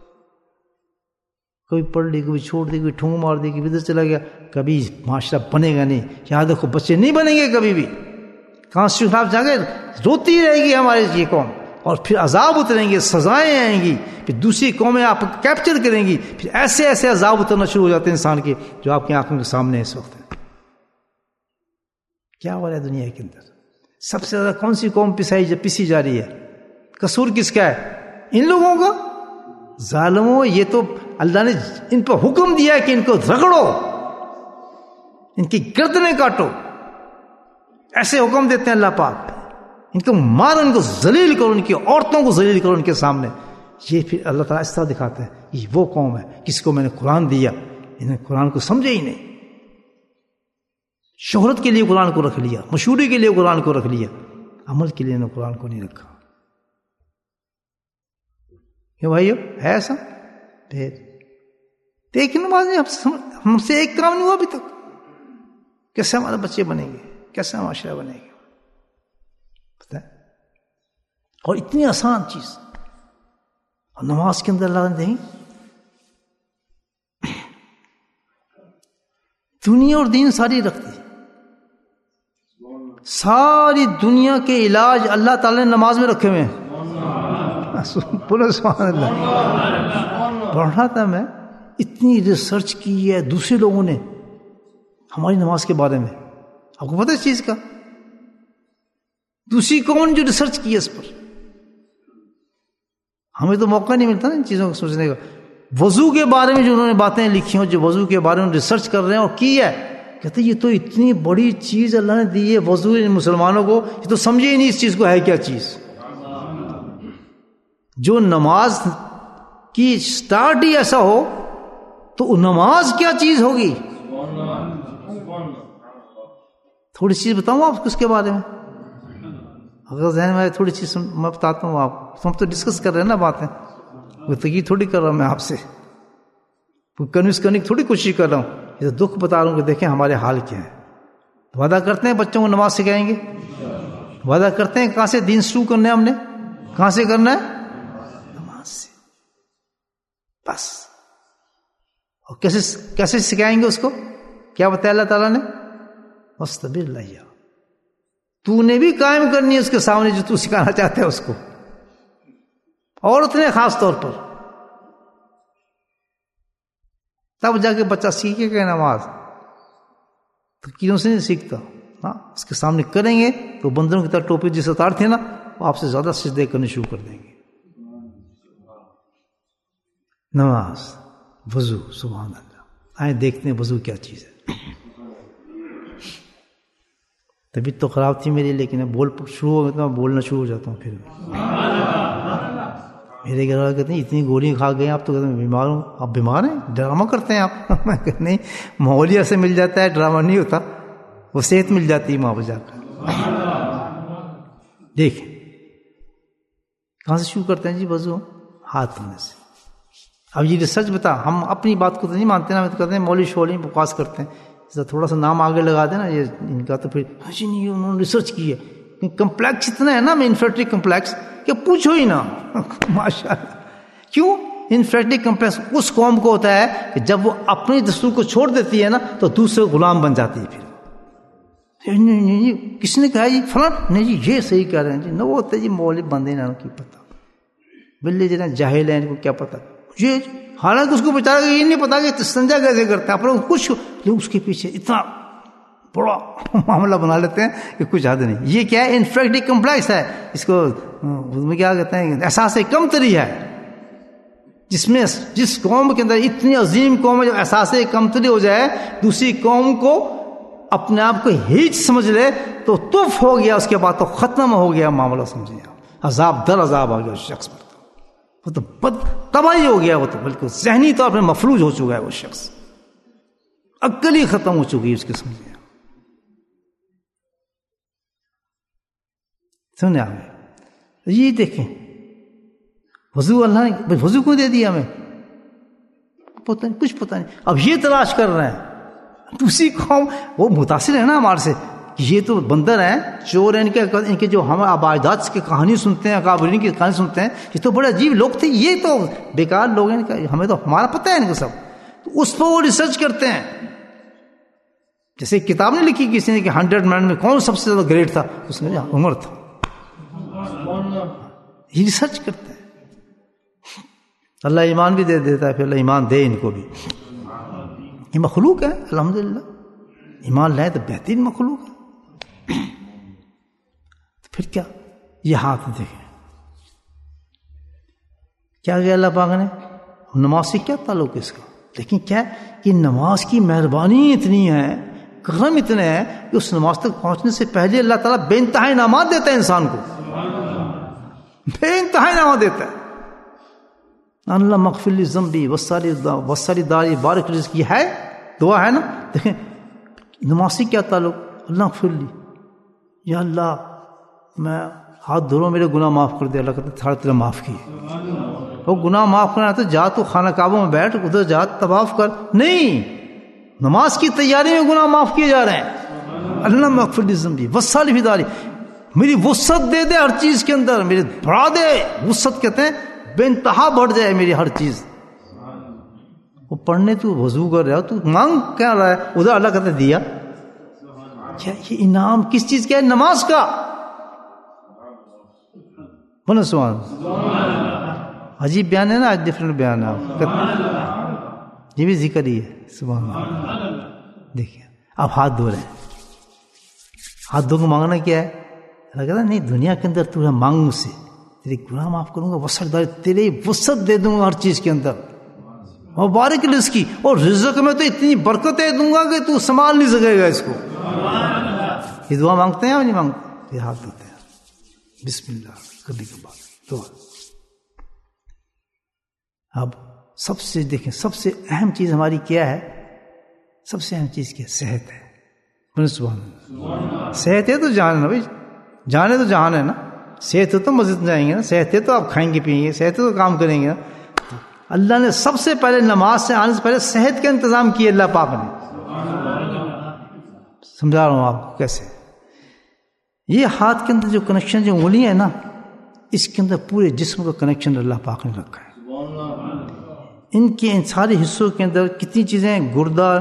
کبھی پڑھ لی، کبھی چھوڑ دی، کبھی ٹھونگ مار دی، کبھی ادھر چلا گیا. کبھی معاشرہ بنے گا نہیں. یاد رکھو بچے نہیں بنیں گے کبھی بھی. کانسٹیٹیوشن آپ جا کے روتی رہے گی ہماری یہ قوم، اور پھر عذاب اتریں گے، سزائیں آئیں گی، پھر دوسری قومیں آپ کیپچر کریں گی، پھر ایسے ایسے عذاب اترنا شروع ہو جاتے ہیں انسان کے جو آپ کی آنکھوں کے سامنے اس وقت ہے. کیا ہو رہا ہے دنیا کے اندر؟ سب سے زیادہ کون سی قوم پسی جا رہی ہے؟ قصور کس کا ہے؟ ان لوگوں کا. ظالموں، یہ تو اللہ نے ان پر حکم دیا ہے کہ ان کو رگڑو، ان کی گردنیں کاٹو. ایسے حکم دیتے ہیں اللہ پاک. ان کو مارو، ان کو ذلیل کرو، ان کی عورتوں کو ذلیل کرو ان کے سامنے. یہ پھر اللہ تعالیٰ اس طرح دکھاتا ہے یہ وہ قوم ہے جس کو میں نے قرآن دیا، انہیں قرآن کو سمجھے ہی نہیں. شہرت کے لیے قرآن کو رکھ لیا، مشہوری کے لیے قرآن کو رکھ لیا، عمل کے لیے انہوں نے قرآن کو نہیں رکھا. کیوں بھائیو ہے ایسا؟ پھر ایک نماز نہیں، ہم سے ایک کام نہیں ہوا ابھی تک. کیسے ہمارے بچے بنیں گے؟ کیسے معاشرہ بنے گا؟ پتہ ہے؟ اور اتنی آسان چیز، اور نماز کے اندر اللہ نے نہیں، دنیا اور دین ساری رکھتی. ساری دنیا کے علاج اللہ تعالی نے نماز میں رکھے ہوئے ہیں. سبحان اللہ. پڑھ رہا تھا میں، اتنی ریسرچ کی ہے دوسرے لوگوں نے ہماری نماز کے بارے میں. آپ کو پتہ ہے اس چیز کا؟ دوسری کون جو ریسرچ کی ہے اس پر. ہمیں تو موقع نہیں ملتا نا ان چیزوں کو سوچنے کا. وضو کے بارے میں جو انہوں نے باتیں لکھی ہیں، جو وضو کے بارے میں ریسرچ کر رہے ہیں اور کی ہے، کہتے یہ تو اتنی بڑی چیز اللہ نے دی ہے وضو مسلمانوں کو، یہ تو سمجھے ہی نہیں اس چیز کو ہے کیا چیز. جو نماز کی سٹارٹ ہی ایسا ہو تو نماز کیا چیز ہوگی. تھوڑی چیز بتاؤں آپ اس کے بارے میں، اگر ذہن میں تھوڑی چیز میں بتاتا ہوں آپ. ہم تو ڈسکس کر رہے ہیں نا باتیں، گفتگو تھوڑی کر رہا ہوں میں آپ سے، کنوینس کرنے کی تھوڑی کوشش کر رہا ہوں. یہ تو دکھ بتا رہا ہوں کہ دیکھیں ہمارے حال کیا ہے. وعدہ کرتے ہیں بچوں کو نماز سکھائیں گے، وعدہ کرتے ہیں کہاں سے دین شروع کرنا ہے، ہم نے کہاں سے کرنا ہے؟ نماز سے. بس. اور کیسے سکھائیں گے اس کو؟ کیا بتایا اللہ تعالیٰ نے؟ واستبر لہا. تو نے بھی قائم کرنی ہے اس کے سامنے جو تو سکھانا چاہتا ہے اس کو، عورت نے خاص طور پر. تب جا کے بچہ سیکھے گا نماز. فقیروں سے نہیں سیکھتا. ہاں اس کے سامنے کریں گے تو بندروں کی طرح ٹوپی جسے اتارتے ہیں نا وہ آپ سے زیادہ سجدے کرنے شروع کر دیں گے. نماز، وضو، سبحان اللہ. آئیں دیکھتے ہیں وضو کیا چیز ہے. طبیعت تو خراب تھی میری لیکن بول شروع ہو گیا تو میں بولنا شروع ہو جاتا ہوں. پھر میرے گھر والے کہتے ہیں اتنی گولیاں کھا گئے آپ تو کہتے ہیں میں بیمار ہوں. آپ بیمار ہیں؟ ڈرامہ کرتے ہیں آپ؟ میں کہتے نہیں، ماحولیہ سے مل جاتا ہے، ڈرامہ نہیں ہوتا. وہ صحت مل جاتی ہے وہاں پہ جا کر. دیکھیں کہاں سے شروع کرتے ہیں جی؟ وضو ہاتھ دھونے سے. اب یہ سچ بتا، ہم اپنی بات کو تو نہیں مانتے نا، ہم تو کہتے ہیں مولوی شولی بکواس کرتے ہیں، تھوڑا سا نام آگے لگا دیں نا یہ ان کا تو پھر جی نہیں انہوں نے ریسرچ کی ہے. کمپلیکس اتنا ہے نا میں انفیریٹی کمپلیکس کہ پوچھو ہی نا. ماشاء اللہ. کیوں انفیریٹی کمپلیکس اس قوم کو ہوتا ہے کہ جب وہ اپنی دستور کو چھوڑ دیتی ہے نا تو دوسرے غلام بن جاتی ہے. پھر نہیں کس نے کہا جی فلاں نہیں جی یہ صحیح کہہ رہے ہیں جی. نہ وہ ہوتا ہے جی مولوی بندے نا کی پتہ بلے جو نا جاہل ہیں ان کو کیا پتہ یہ. حالانکہ اس کو بیچارہ یہ نہیں پتا کہ استنجا کیسے کرتا ہے، پر کچھ اس کے پیچھے اتنا بڑا معاملہ بنا لیتے ہیں کہ کچھ حد نہیں. یہ کیا ہے؟ انفیریٹی کمپلیکس ہے. اس کو میں کیا کہتے ہیں؟ احساس کمتری ہے. جس قوم کے اندر اتنی عظیم قوم ہے جب احساس کمتری ہو جائے، دوسری قوم کو اپنے آپ کو ہیچ سمجھ لے تو تف ہو گیا. اس کے بعد تو ختم ہو گیا معاملہ. سمجھے آپ؟ عذاب در عذاب آ گیا اس شخص پر. وہ تو تباہی ہو گیا. وہ تو بالکل ذہنی طور پر مفلوج ہو چکا ہے. وہ شخص عقل ہی ختم ہو چکی ہے اس کے. سمجھے سمجھے آپ؟ یہ دیکھیں وضو اللہ نے وضو کو دے دیا ہمیں، پتہ نہیں کچھ پتہ نہیں. اب یہ تلاش کر رہے ہیں دوسری قوم، وہ متاثر ہے نا ہمارے سے. یہ تو بندر ہیں، چور ہیں. ان کے جو ہم آبائدات کی کہانی سنتے ہیں، اکابرین کی کہانی سنتے ہیں، یہ تو بڑے عجیب لوگ تھے. یہ تو بیکار لوگ ہیں، ہمیں تو ہمارا پتہ ہے ان کو سب. تو اس پر وہ ریسرچ کرتے ہیں. جیسے کتاب نہیں لکھی کسی نے کہ 100 مین میں کون سب سے زیادہ گریٹ تھا، اس نے عمر تھا. یہ ریسرچ کرتے ہیں. اللہ ایمان بھی دے دیتا ہے، پھر اللہ ایمان دے ان کو بھی. یہ مخلوق ہے الحمدللہ. ایمان لائے تو بہترین مخلوق ہے. تو پھر کیا؟ یہ ہاتھ دیکھیں کیا کہ اللہ پاک نے نماز سے کیا تعلق ہے اس کا. لیکن کیا کہ نماز کی مہربانی اتنی ہے، کرم اتنے ہے کہ اس نماز تک پہنچنے سے پہلے اللہ تعالیٰ بے انتہا انعامات دیتا ہے انسان کو. بے انتہا انعامات دیتا ہے. اللہ مغفر لی ذنبی وساری داری بارک رزقی ہے دعا ہے نا. دیکھیں نماز سے کیا تعلق؟ اللہ مغفر لی، یا اللہ میں ہاتھ دھو رہا ہوں، میرے گناہ معاف کر دے. اللہ کہتے تھوڑا تیرا معاف کیے. وہ گناہ معاف کرنا ہے تو جا تو خانہ کعبہ میں بیٹھ، ادھر جا طواف کر. نہیں، نماز کی تیاری میں گناہ معاف کیے جا رہے ہیں. اللہ مغفر لی ذنبی وساری فی داری، میری وسعت دے دے ہر چیز کے اندر، میرے بڑھا دے. وسعت کہتے ہیں بے انتہا بڑھ جائے میری ہر چیز. وہ پڑھنے تو وضو کر رہا ہے، تو مانگ کیا رہا ہے؟ ادھر اللہ کہتے دیا. کیا یہ انعام کس چیز کا ہے؟ نماز کا. بولو سبحان اللہ. عجیب بیان ہے نا، آج ڈفرینٹ بیان ہے. یہ بھی ذکر ہی ہے. سبحان اللہ. دیکھیے آپ ہاتھ دھو رہے ہیں، ہاتھ دھو کے مانگنا کیا ہے؟ اللہ کہتا نہیں دنیا کے اندر تو مانگ مجھ سے، تیرے گناہ معاف کروں گا، وسعت داری تیرے وسعت دے دوں گا ہر چیز کے اندر، اور بارک رزق کی، اور رزق میں تو اتنی برکتیں دوں گا کہ تو سنبھال نہیں سکے گا اس کو. یہ دعا مانگتے ہیں یا نہیں مانگتے؟ یہ ہاتھ دھوتے ہیں بسم اللہ کرنے کے بعد دعا. اب سب سے دیکھیں سب سے اہم چیز ہماری کیا ہے؟ سب سے اہم چیز کیا؟ صحت ہے. سبحان اللہ. صحت ہے تو جان ہے نا بھائی، جان ہے تو جہان ہے نا. صحت ہے تو مسجد جائیں گے نا، صحت ہے تو آپ کھائیں گے پیئیں گے، صحت ہے تو کام کریں گے نا. اللہ نے سب سے پہلے نماز سے آنے سے پہلے صحت کا انتظام کیا اللہ پاک نے. سمجھا رہا ہوں آپ کو کیسے. یہ ہاتھ کے اندر جو کنیکشن جو انگلیاں ہیں نا، اس کے اندر پورے جسم کا کنیکشن اللہ پاک نے رکھا ہے. ان کے ان سارے حصوں کے اندر کتنی چیزیں ہیں؟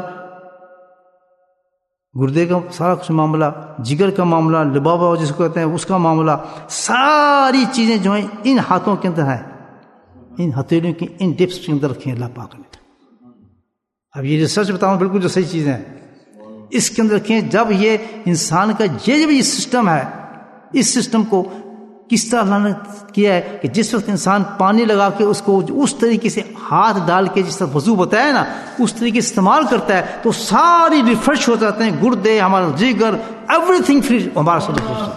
گردے کا سارا کچھ معاملہ، جگر کا معاملہ، لبابہ جس کو کہتے ہیں اس کا معاملہ، ساری چیزیں جو ہیں ان ہاتھوں کے اندر ہیں. ان ہتھیلیوں کی ان ڈپس کے اندر رکھی ہیں اللہ پاک نے. اب یہ ریسرچ بتاؤں بالکل جو صحیح چیزیں ہیں. اس کے اندر رکھیں. جب یہ انسان کا یہ سسٹم ہے، اس سسٹم کو کس طرح اللہ نے کیا ہے کہ جس وقت انسان پانی لگا کے اس کو اس طریقے سے ہاتھ ڈال کے جس طرح وضو بتایا نا، اس طریقے سے استعمال کرتا ہے تو ساری ریفریش ہو جاتے ہیں، گردے، ہمارا جگر، ایوری تھنگ فری ہمارا سب ریفریش.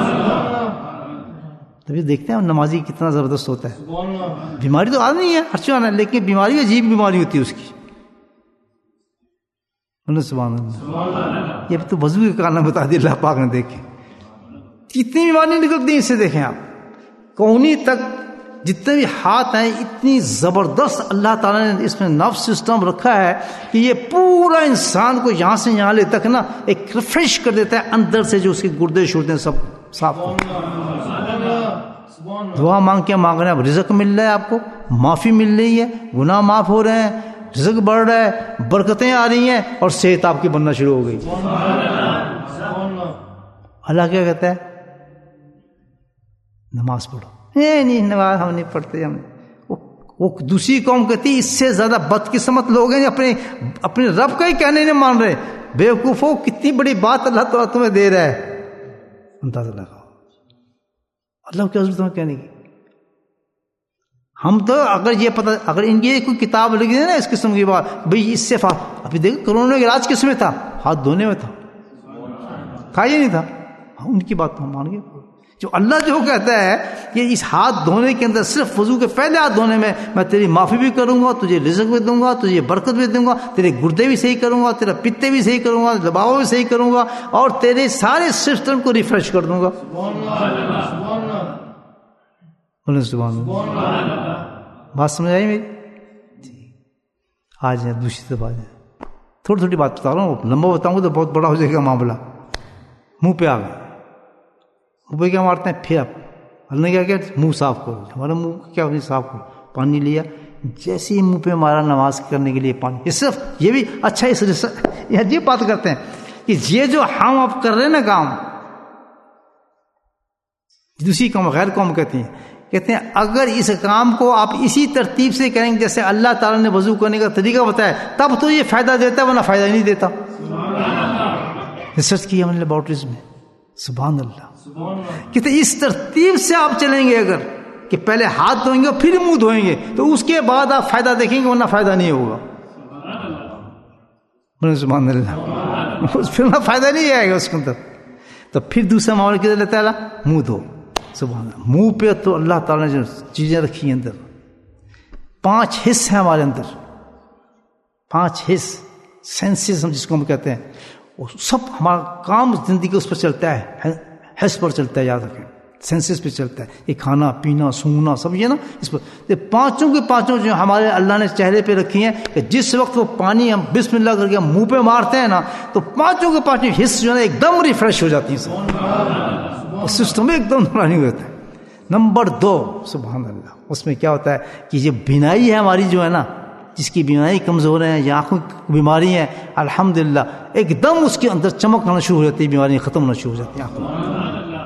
تبھی دیکھتے ہیں نمازی کتنا زبردست ہوتا ہے. بیماری تو آدمی ہے، ہر چیز آنا ہے، لیکن بیماری عجیب بیماری ہوتی ہے اس کی. سبحان اللہ. یہ تو وضو کا کارنامہ بتا دیا اللہ پاک نے. دیکھیں کتنی بیماریاں نکلتی ہیں اس سے. دیکھیں آپ کونی تک جتنے بھی ہاتھ ہیں، اتنی زبردست اللہ تعالیٰ نے اس میں نرو سسٹم رکھا ہے کہ یہ پورا انسان کو یہاں سے یہاں لے تک نا ایک ریفریش کر دیتا ہے، اندر سے جو اس کے گردے شردے ہیں سب صاف. دعا مانگ کے مانگ رہے ہیں، اب رزق مل رہا ہے، آپ کو معافی مل رہی ہے، گناہ معاف ہو رہے ہیں، رزق بڑھ رہا ہے، برکتیں آ رہی ہیں، اور صحت آپ کی بننا شروع ہو گئی. اللہ کیا کہتا ہے؟ نماز پڑھو. نہیں نماز ہم نہیں پڑھتے. ہم وہ دوسری قوم کہتی اس سے زیادہ بدقسمت لوگ ہیں اپنے رب کا ہی کہنے نہیں مان رہے. بیوقوفو، کتنی بڑی بات اللہ تعالیٰ تمہیں دے رہا ہے. اندازہ لگاؤ اللہ کی ضرورت ہے کہنے کی. ہم تو اگر یہ پتہ، اگر ان کی کوئی کتاب لکھی ہے نا اس قسم کی بات، بھئی اس سے ابھی دیکھو کرونا کا علاج کس میں تھا؟ ہاتھ دھونے میں تھا، کھایا نہیں تھا. ان کی بات تو ہم مان گئے. جو اللہ جو کہتا ہے کہ اس ہاتھ دھونے کے اندر صرف وضو کے پہلے ہاتھ دھونے میں تیری معافی بھی کروں گا، تجھے رزق بھی دوں گا، تجھے برکت بھی دوں گا، تیرے گردے بھی صحیح کروں گا، تیرا پتے بھی صحیح کروں گا، دباؤ بھی صحیح کروں گا، اور تیرے سارے سسٹم کو ریفریش کر دوں گا. سبحان اللہ. بات سمجھ آئی میری؟ آج دوسری بات ہے، تھوڑی تھوڑی بات بتا رہا ہوں، لمبا بتاؤں گا تو بہت بڑا ہو جائے گا معاملہ. منہ پہ آ گئے، منہ پہ کیا مارتے ہیں؟ پھر آپ اللہ نے کیا منہ صاف کرو. ہمارا منہ کیا صاف کرو، پانی لیا، جیسے ہی منہ پہ مارا نماز کرنے کے لیے پانی. یہ صرف یہ بھی اچھا یہ عجیب بات کرتے ہیں کہ یہ جو ہم آپ کر رہے ہیں نا کام، دوسری قوم غیر قوم کہتے ہیں اگر اس کام کو آپ اسی ترتیب سے کریں گے جیسے اللہ تعالیٰ نے وضو کرنے کا طریقہ بتایا، تب تو یہ فائدہ دیتا ہے، ورنہ فائدہ نہیں دیتا. ریسرچ کی ہم نے لیبارٹریز میں. سبحان اللہ. کہتے اس ترتیب سے آپ چلیں گے، اگر کہ پہلے ہاتھ دھوئیں گے پھر منہ دھوئیں گے، تو اس کے بعد آپ فائدہ دیکھیں گے، ورنہ فائدہ نہیں ہوگا. سبحان اللہ. پھر فائدہ نہیں آئے گا اس کے اندر. تو پھر دوسرا معاملہ کدھر لیتا ہے؟ منہ دھو. سبحان اللہ. منہ پہ تو اللہ تعالیٰ نے جو چیزیں رکھی ہیں اندر، 5 حص ہیں ہمارے اندر، 5 حص سینسز ہم جس کو ہم کہتے ہیں، وہ سب ہمارا کام زندگی اس پر چلتا ہے، حص پر چلتا ہے. یاد رکھیں سینسز پہ چلتا ہے. یہ کھانا پینا سونگنا سب یہ نا اس پر. یہ پانچوں کے پانچوں جو ہمارے اللہ نے چہرے پہ رکھی ہیں کہ جس وقت وہ پانی ہم بسم اللہ کر کے منہ پہ مارتے ہیں نا تو پانچوں کے پانچوں حص جو ہے ایک دم ریفریش ہو جاتی ہیں، سسٹم ایک دم نورانی ہو جاتا ہے. نمبر 2 سبحان اللہ، اس میں کیا ہوتا ہے کہ یہ بینائی ہے ہماری جو ہے نا، جس کی بینائی کمزور ہے یا آنکھوں کی بیماری ہے، الحمدللہ ایک دم اس کے اندر چمک آنا شروع ہو جاتی ہے، بیماریاں ختم ہونا شروع ہو جاتی ہیں آنکھوں.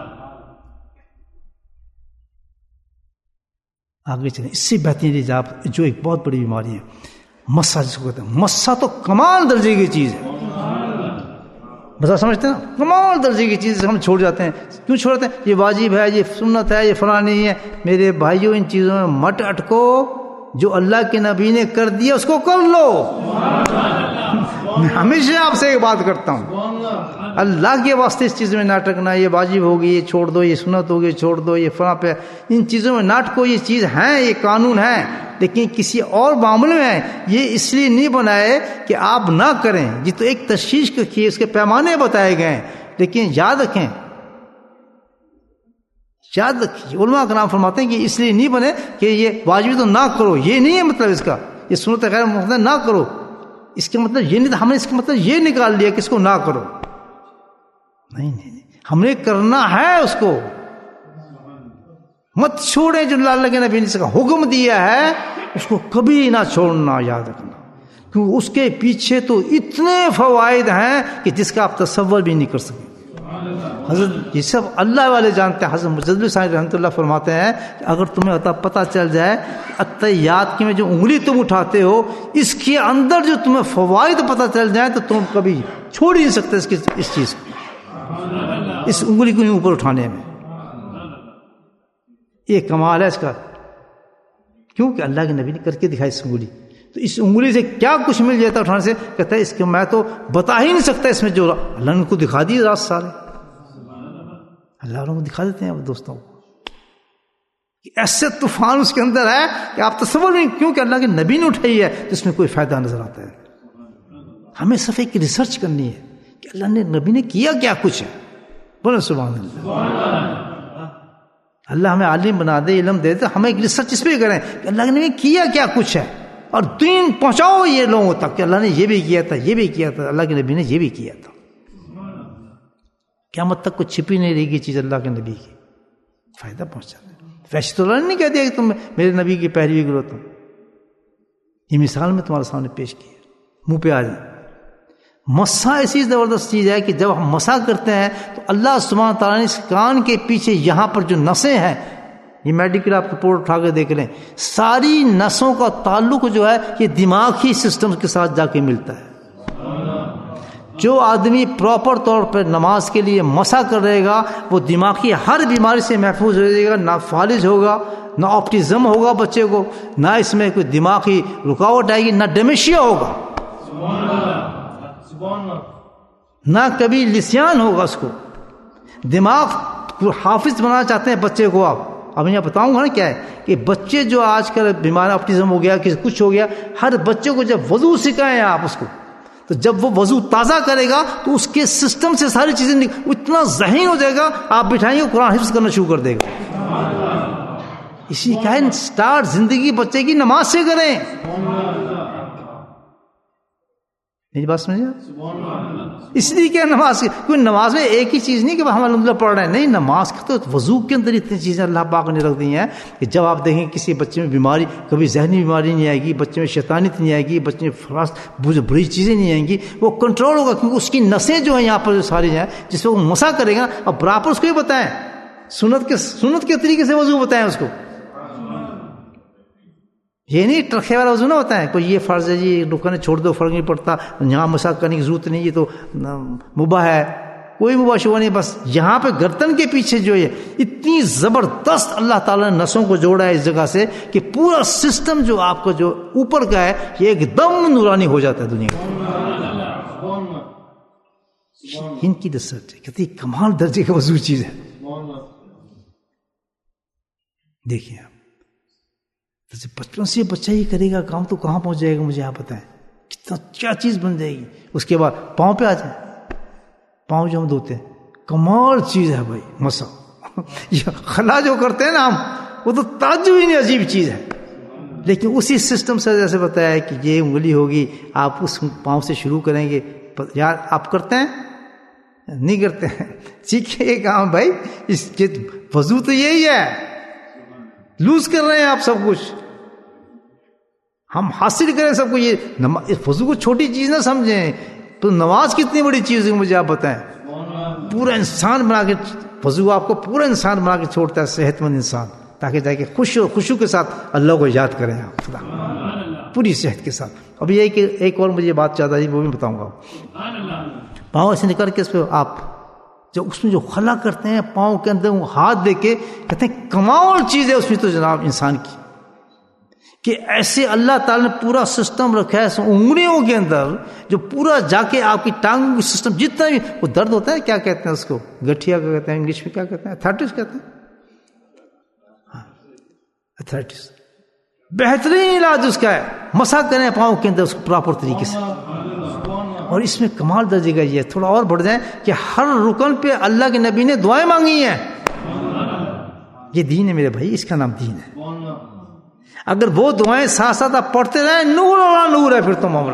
آگے چلیں. اس سے بہترین جو ایک بہت بڑی بیماری ہے مسا، جس کو کہتے ہیں مسا، تو کمال درجے کی چیز ہے. مسا سمجھتے ہیں نا، کمال درجے کی چیز ہم چھوڑ جاتے ہیں. کیوں چھوڑتے ہیں؟ یہ واجب ہے، یہ سنت ہے، یہ فلاں نہیں ہے. میرے بھائیوں ان چیزوں میں مت اٹکو. جو اللہ کے نبی نے کر دیا اس کو کر لو. میں ہمیشہ آپ سے ایک بات کرتا ہوں، اللہ کے واسطے اس چیز میں نہ اٹکنا. یہ واجب ہوگی یہ چھوڑ دو، یہ سنت ہوگی چھوڑ دو، یہ فلاں پہ، ان چیزوں میں نہ اٹکو. یہ چیز ہیں، یہ قانون ہے، لیکن کسی اور معاملے میں یہ اس لیے نہیں بنائے کہ آپ نہ کریں. یہ تو ایک تشخیص کی اس کے پیمانے بتائے گئے ہیں. لیکن یاد رکھیں، علماء کرام فرماتے ہیں کہ اس لیے نہیں بنے کہ یہ واجب تو نہ کرو، یہ نہیں ہے مطلب اس کا. یہ سنت غیر مطلب نہ کرو، اس کا مطلب یہ نہیں. ہم نے اس کا مطلب یہ نکال لیا کہ اس کو نہ کرو. نہیں، ہم نے کرنا ہے اس کو. مت چھوڑیں جو اللہ کے نبی نے اس کا حکم دیا ہے، اس کو کبھی نہ چھوڑنا. یاد رکھنا، کیونکہ اس کے پیچھے تو اتنے فوائد ہیں کہ جس کا آپ تصور بھی نہیں کر سکیں. حضرت یہ سب اللہ والے جانتے ہیں. حضرت مجدد صاحب رحمۃ اللہ فرماتے ہیں کہ اگر تمہیں پتہ چل جائے التحیات کی میں جو انگلی تم اٹھاتے ہو اس کے اندر جو تمہیں فوائد پتہ چل جائیں تو تم کبھی چھوڑ ہی نہیں سکتے اس چیز کو, اس انگلی کو اوپر اٹھانے میں. یہ کمال ہے اس کا, کیونکہ اللہ کے نبی نے کر کے دکھائی اس انگلی. تو اس انگلی سے کیا کچھ مل جاتا ہے اٹھانے سے, کہتا ہے اس کے میں تو بتا ہی نہیں سکتا اس میں جو اللہ نے کو دکھا دی راز سارے. اللہ والوں کو دکھا دیتے ہیں دوستوں کو, ایسے طوفان اس کے اندر ہے کہ آپ تصور نہیں, کیونکہ اللہ کے نبی نے اٹھائی ہے تو اس میں کوئی فائدہ نظر آتا ہے. ہمیں صرف ایک ریسرچ کرنی ہے کہ اللہ نے نبی نے کیا کیا کچھ ہے. بولو سبحان اللہ. اللہ ہمیں عالم بنا دے, علم دے دے, ہمیں ایک ریسرچ اس پہ کریں کہ اللہ کے نبی نے کیا کیا کچھ ہے, اور دین پہنچاؤ یہ لوگوں تک کہ اللہ نے یہ بھی کیا تھا, یہ بھی کیا تھا, اللہ کے نبی نے یہ بھی کیا تھا. قیامت تک کوئی چھپی نہیں رہے گی چیز اللہ کے نبی کی, فائدہ پہنچا دے. ویسے تو اللہ نے نہیں کہہ دیا کہ تم میرے نبی کی پیروی کرو. تم یہ مثال میں تمہارے سامنے پیش کی ہے, منہ پہ آ جائے. مسا ایسی زبردست چیز ہے کہ جب ہم مسا کرتے ہیں تو اللہ سبحانہ تعالیٰ نے اس کان کے پیچھے یہاں پر جو نسیں ہیں, یہ میڈیکل آپ رپورٹ اٹھا کے دیکھ لیں, ساری نسوں کا تعلق جو ہے یہ دماغی سسٹم کے ساتھ جا کے ملتا ہے. جو آدمی پراپر طور پر نماز کے لیے مسا کر رہے گا وہ دماغی ہر بیماری سے محفوظ ہو جائے گا, نہ فالج ہوگا, نہ آپٹیزم ہوگا بچے کو, نہ اس میں کوئی دماغی رکاوٹ آئے گی, نہ ڈیمیشیا ہوگا, نہ کبھی لسیان ہوگا اس کو. دماغ حافظ بنانا چاہتے ہیں بچے کو آپ, اب میں بتاؤں گا نا کیا ہے کہ بچے جو آج کل بیمار آپٹیزم ہو گیا, کچھ ہو گیا, ہر بچے کو جب وضو سکھائیں آپ اس کو, تو جب وہ وضو تازہ کرے گا تو اس کے سسٹم سے ساری چیزیں اتنا ذہین ہو جائے گا, آپ بٹھائیں گے قرآن حفظ کرنا شروع کر دے گا. اسی کا سٹارٹ زندگی بچے کی نماز سے کریں. میری بات سمجھے؟ اس لیے کیا نماز, کوئی نماز میں ایک ہی چیز نہیں کہ ہم الحمدللہ پڑھ رہے ہیں, نہیں, نماز کا تو وضو کے اندر اتنی چیزیں اللہ پاک نے رکھ دی ہیں کہ جب آپ دیکھیں کسی بچے میں بیماری, کبھی ذہنی بیماری نہیں آئے گی, بچے میں شیطانیت نہیں آئے گی, بچے میں فراست بری چیزیں نہیں آئیں گی, وہ کنٹرول ہوگا, کیونکہ اس کی نسیں جو ہیں یہاں پر جو ساری ہیں جس پہ وہ مسا کرے گا, اب برابر اس کو ہی بتائیں, سنت کے طریقے سے وضو بتائیں اس کو. یہ نہیں ٹرکھے والا وضو نہ ہوتا ہے, کوئی یہ فرض ہے جی رکنے چھوڑ دو, فرق نہیں پڑتا, یہاں مسا کرنے کی ضرورت نہیں, یہ تو مباح ہے, کوئی مباح شبہ نہیں. بس یہاں پہ گردن کے پیچھے جو ہے اتنی زبردست اللہ تعالیٰ نے نسوں کو جوڑا ہے اس جگہ سے کہ پورا سسٹم جو آپ کا جو اوپر کا ہے یہ ایک دم نورانی ہو جاتا ہے دنیا کا. ان کی ریسرچ کتنی کمال درجے کا وضو چیز ہے. دیکھیے آپ بچپن سے بچہ ہی کرے گا کام تو کہاں پہنچ جائے گا, مجھے آپ بتائیں کتنا کیا چیز بن جائے گی. اس کے بعد پاؤں پہ آ جائیں, پاؤں جو ہم دھوتے ہیں کمال چیز ہے بھائی, مسا یہ خلا جو کرتے ہیں نا ہم, وہ تو تعجب ہی نہیں, عجیب چیز ہے. لیکن اسی سسٹم سے جیسے بتایا کہ یہ انگلی ہوگی, آپ اس پاؤں سے شروع کریں گے. یار آپ کرتے ہیں نہیں کرتے ہیں, سیکھیے کام بھائی, اس کے وضو تو یہی ہے, لوز کر رہے ہیں آپ سب کچھ, ہم حاصل کریں سب کو. یہ وضو کو چھوٹی چیز نہ سمجھیں, تو نماز کتنی بڑی چیز ہے مجھے آپ بتائیں. پورا انسان بنا کے وضو آپ کو پورا انسان بنا کے چھوڑتا ہے, صحت مند انسان, تاکہ جا کے خوشو کے ساتھ اللہ کو یاد کریں آپ خدا پوری صحت کے ساتھ. اب یہ کہ ایک اور مجھے بات چاہتا ہے وہ بھی بتاؤں گا. پاؤں ایسے نکل کے اس پہ آپ جو اس میں جو خلا کرتے ہیں پاؤں کے اندر, وہ ہاتھ دے کے کہتے ہیں کمال چیز ہے اس میں تو جناب انسان کی, کہ ایسے اللہ تعالیٰ نے پورا سسٹم رکھا ہے انگلیوں کے اندر, جو پورا جا کے آپ کی ٹانگوں کی سسٹم جتنا بھی وہ درد ہوتا ہے, کیا کہتے ہیں اس کو, گٹھیا کا کہتے ہیں انگلش میں, کیا کہتے ہیں, ایتھرائٹس کہتے ہیں, ہاں ایتھرائٹس, بہترین علاج اس کا ہے, مسا کریں پاؤں کے اندر اس کو پراپر طریقے سے. اور اس میں کمال درجے کا یہ تھوڑا اور بڑھ جائیں کہ ہر رکن پہ اللہ کے نبی نے دعائیں مانگی ہیں. یہ دین ہے میرے بھائی, اس کا نام دین ہے. اگر وہ دعائیں ساتھ ساتھ آپ پڑھتے رہیں, نور اور نور ہے پھر تو معاملہ.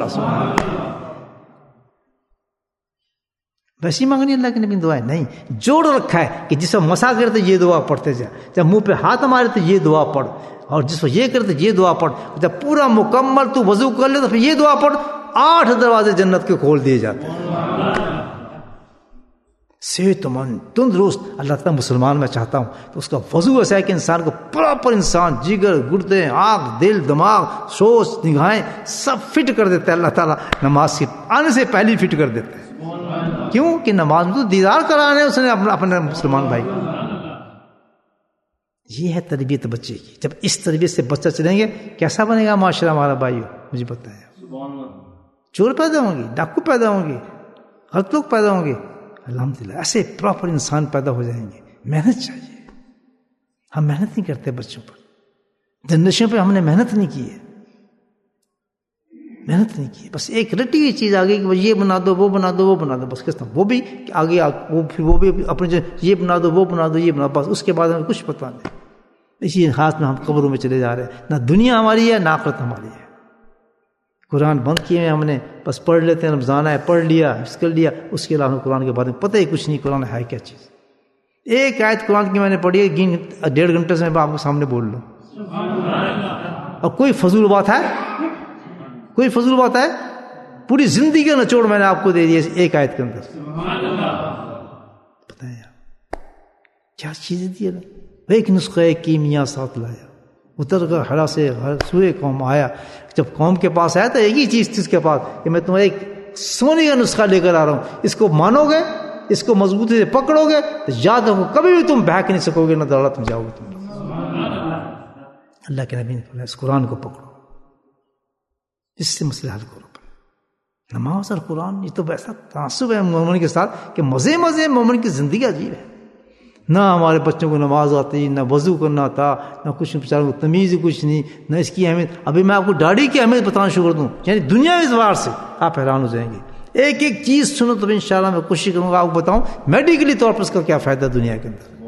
ویسی مانگنی اللہ کے نبی نے دعائیں نہیں, جوڑ رکھا ہے کہ جس وقت مسا کرتے یہ دعا پڑھتے جائیں, جب منہ پہ ہاتھ مارے تو یہ دعا پڑھ, اور جس وقت یہ کرتے یہ دعا پڑھ, جب پورا مکمل تو وضو کر لے تو پھر یہ دعا پڑھ. 8 دروازے جنت کے کھول دیے جاتے ہیں. صحت مند تندرست اللہ تعالیٰ مسلمان میں چاہتا ہوں تو اس کا وضو ایسا ہے کہ انسان کو پراپر انسان جگر گردے آنکھ دل دماغ سوچ نگاہیں سب فٹ کر دیتا ہے اللہ تعالیٰ نماز کے آنے سے پہلے فٹ کر دیتا ہے. کیوں کہ نماز میں تو دیدار کرانے اس نے اپنے مسلمان بھائی. یہ ہے تربیت بچے کی. جب اس تربیت سے بچہ چلیں گے کیسا بنے گا معاشرہ ہمارا بھائی؟ مجھے بتایا. چور پیدا ہوں گے, ڈاکو پیدا ہوں گے, غلط لوگ پیدا ہوں گے. الحمدللہ ایسے پراپر انسان پیدا ہو جائیں گے. محنت چاہیے. ہم محنت نہیں کرتے بچوں پر. جنریشن پہ ہم نے محنت نہیں کی ہے. محنت نہیں کی, بس ایک رٹی ہوئی چیز آ گئی کہ یہ بنا دو وہ بنا دو وہ بنا دو, بس کس طرح وہ بھی آگے وہ بھی اپنے یہ بنا دو وہ بنا دو یہ بنا دو, بس اس کے بعد ہمیں کچھ پتہ نہیں. اسی خاص میں ہم قبروں میں چلے جا رہے ہیں. نہ دنیا ہماری ہے نہ آخرت ہماری ہے. قرآن بند کیے ہیں ہم نے, بس پڑھ لیتے ہیں, رمضان ہے پڑھ لیا حفظ کر لیا, اس کے علاوہ قرآن کے بارے میں پتہ ہی کچھ نہیں. قرآن ہے کیا چیز؟ ایک آیت قرآن کی میں نے پڑھی ہے 1.5 گھنٹے سے میں آپ کے سامنے بول لوں, اور کوئی فضول بات ہے؟ کوئی فضول بات ہے؟ پوری زندگی کا نچوڑ میں نے آپ کو دے دیا ایک آیت کے اندر. پتہ ہے کیا چیزیں دی ہے. ایک نسخہ کیمیا ساتھ لایا, اتر کر ہرا سے سوئے قوم آیا. جب قوم کے پاس آیا تو ایک ہی چیز تھی اس کے پاس کہ میں تمہیں ایک سونے کا نسخہ لے کر آ رہا ہوں, اس کو مانو گے, اس کو مضبوطی سے پکڑو گے تو یاد رکھو کبھی بھی تم بہک نہیں سکو گے, نہ دولت میں جاؤ گے تم. اللہ کے نبی نے فرمایا اس قرآن کو پکڑو, اس سے مسئلہ حل کرو. نماز اور قرآن یہ تو ویسا تعصب ہے مومن کے ساتھ کہ مزے مزے مومن کی زندگی عجیب ہے. نہ ہمارے بچوں کو نماز آتی, نہ وضو کرنا آتا, نہ کچھ بیچاروں کو تمیز کچھ نہیں, نہ اس کی اہمیت. ابھی میں آپ کو داڑھی کی اہمیت بتانا شروع کر دوں, یعنی دنیا اس اعتبار سے آپ حیران ہو جائیں گے. ایک ایک چیز سنو تو انشاءاللہ میں کوشش کروں گا آپ کو بتاؤں میڈیکلی طور پر اس کا کیا فائدہ دنیا کے اندر.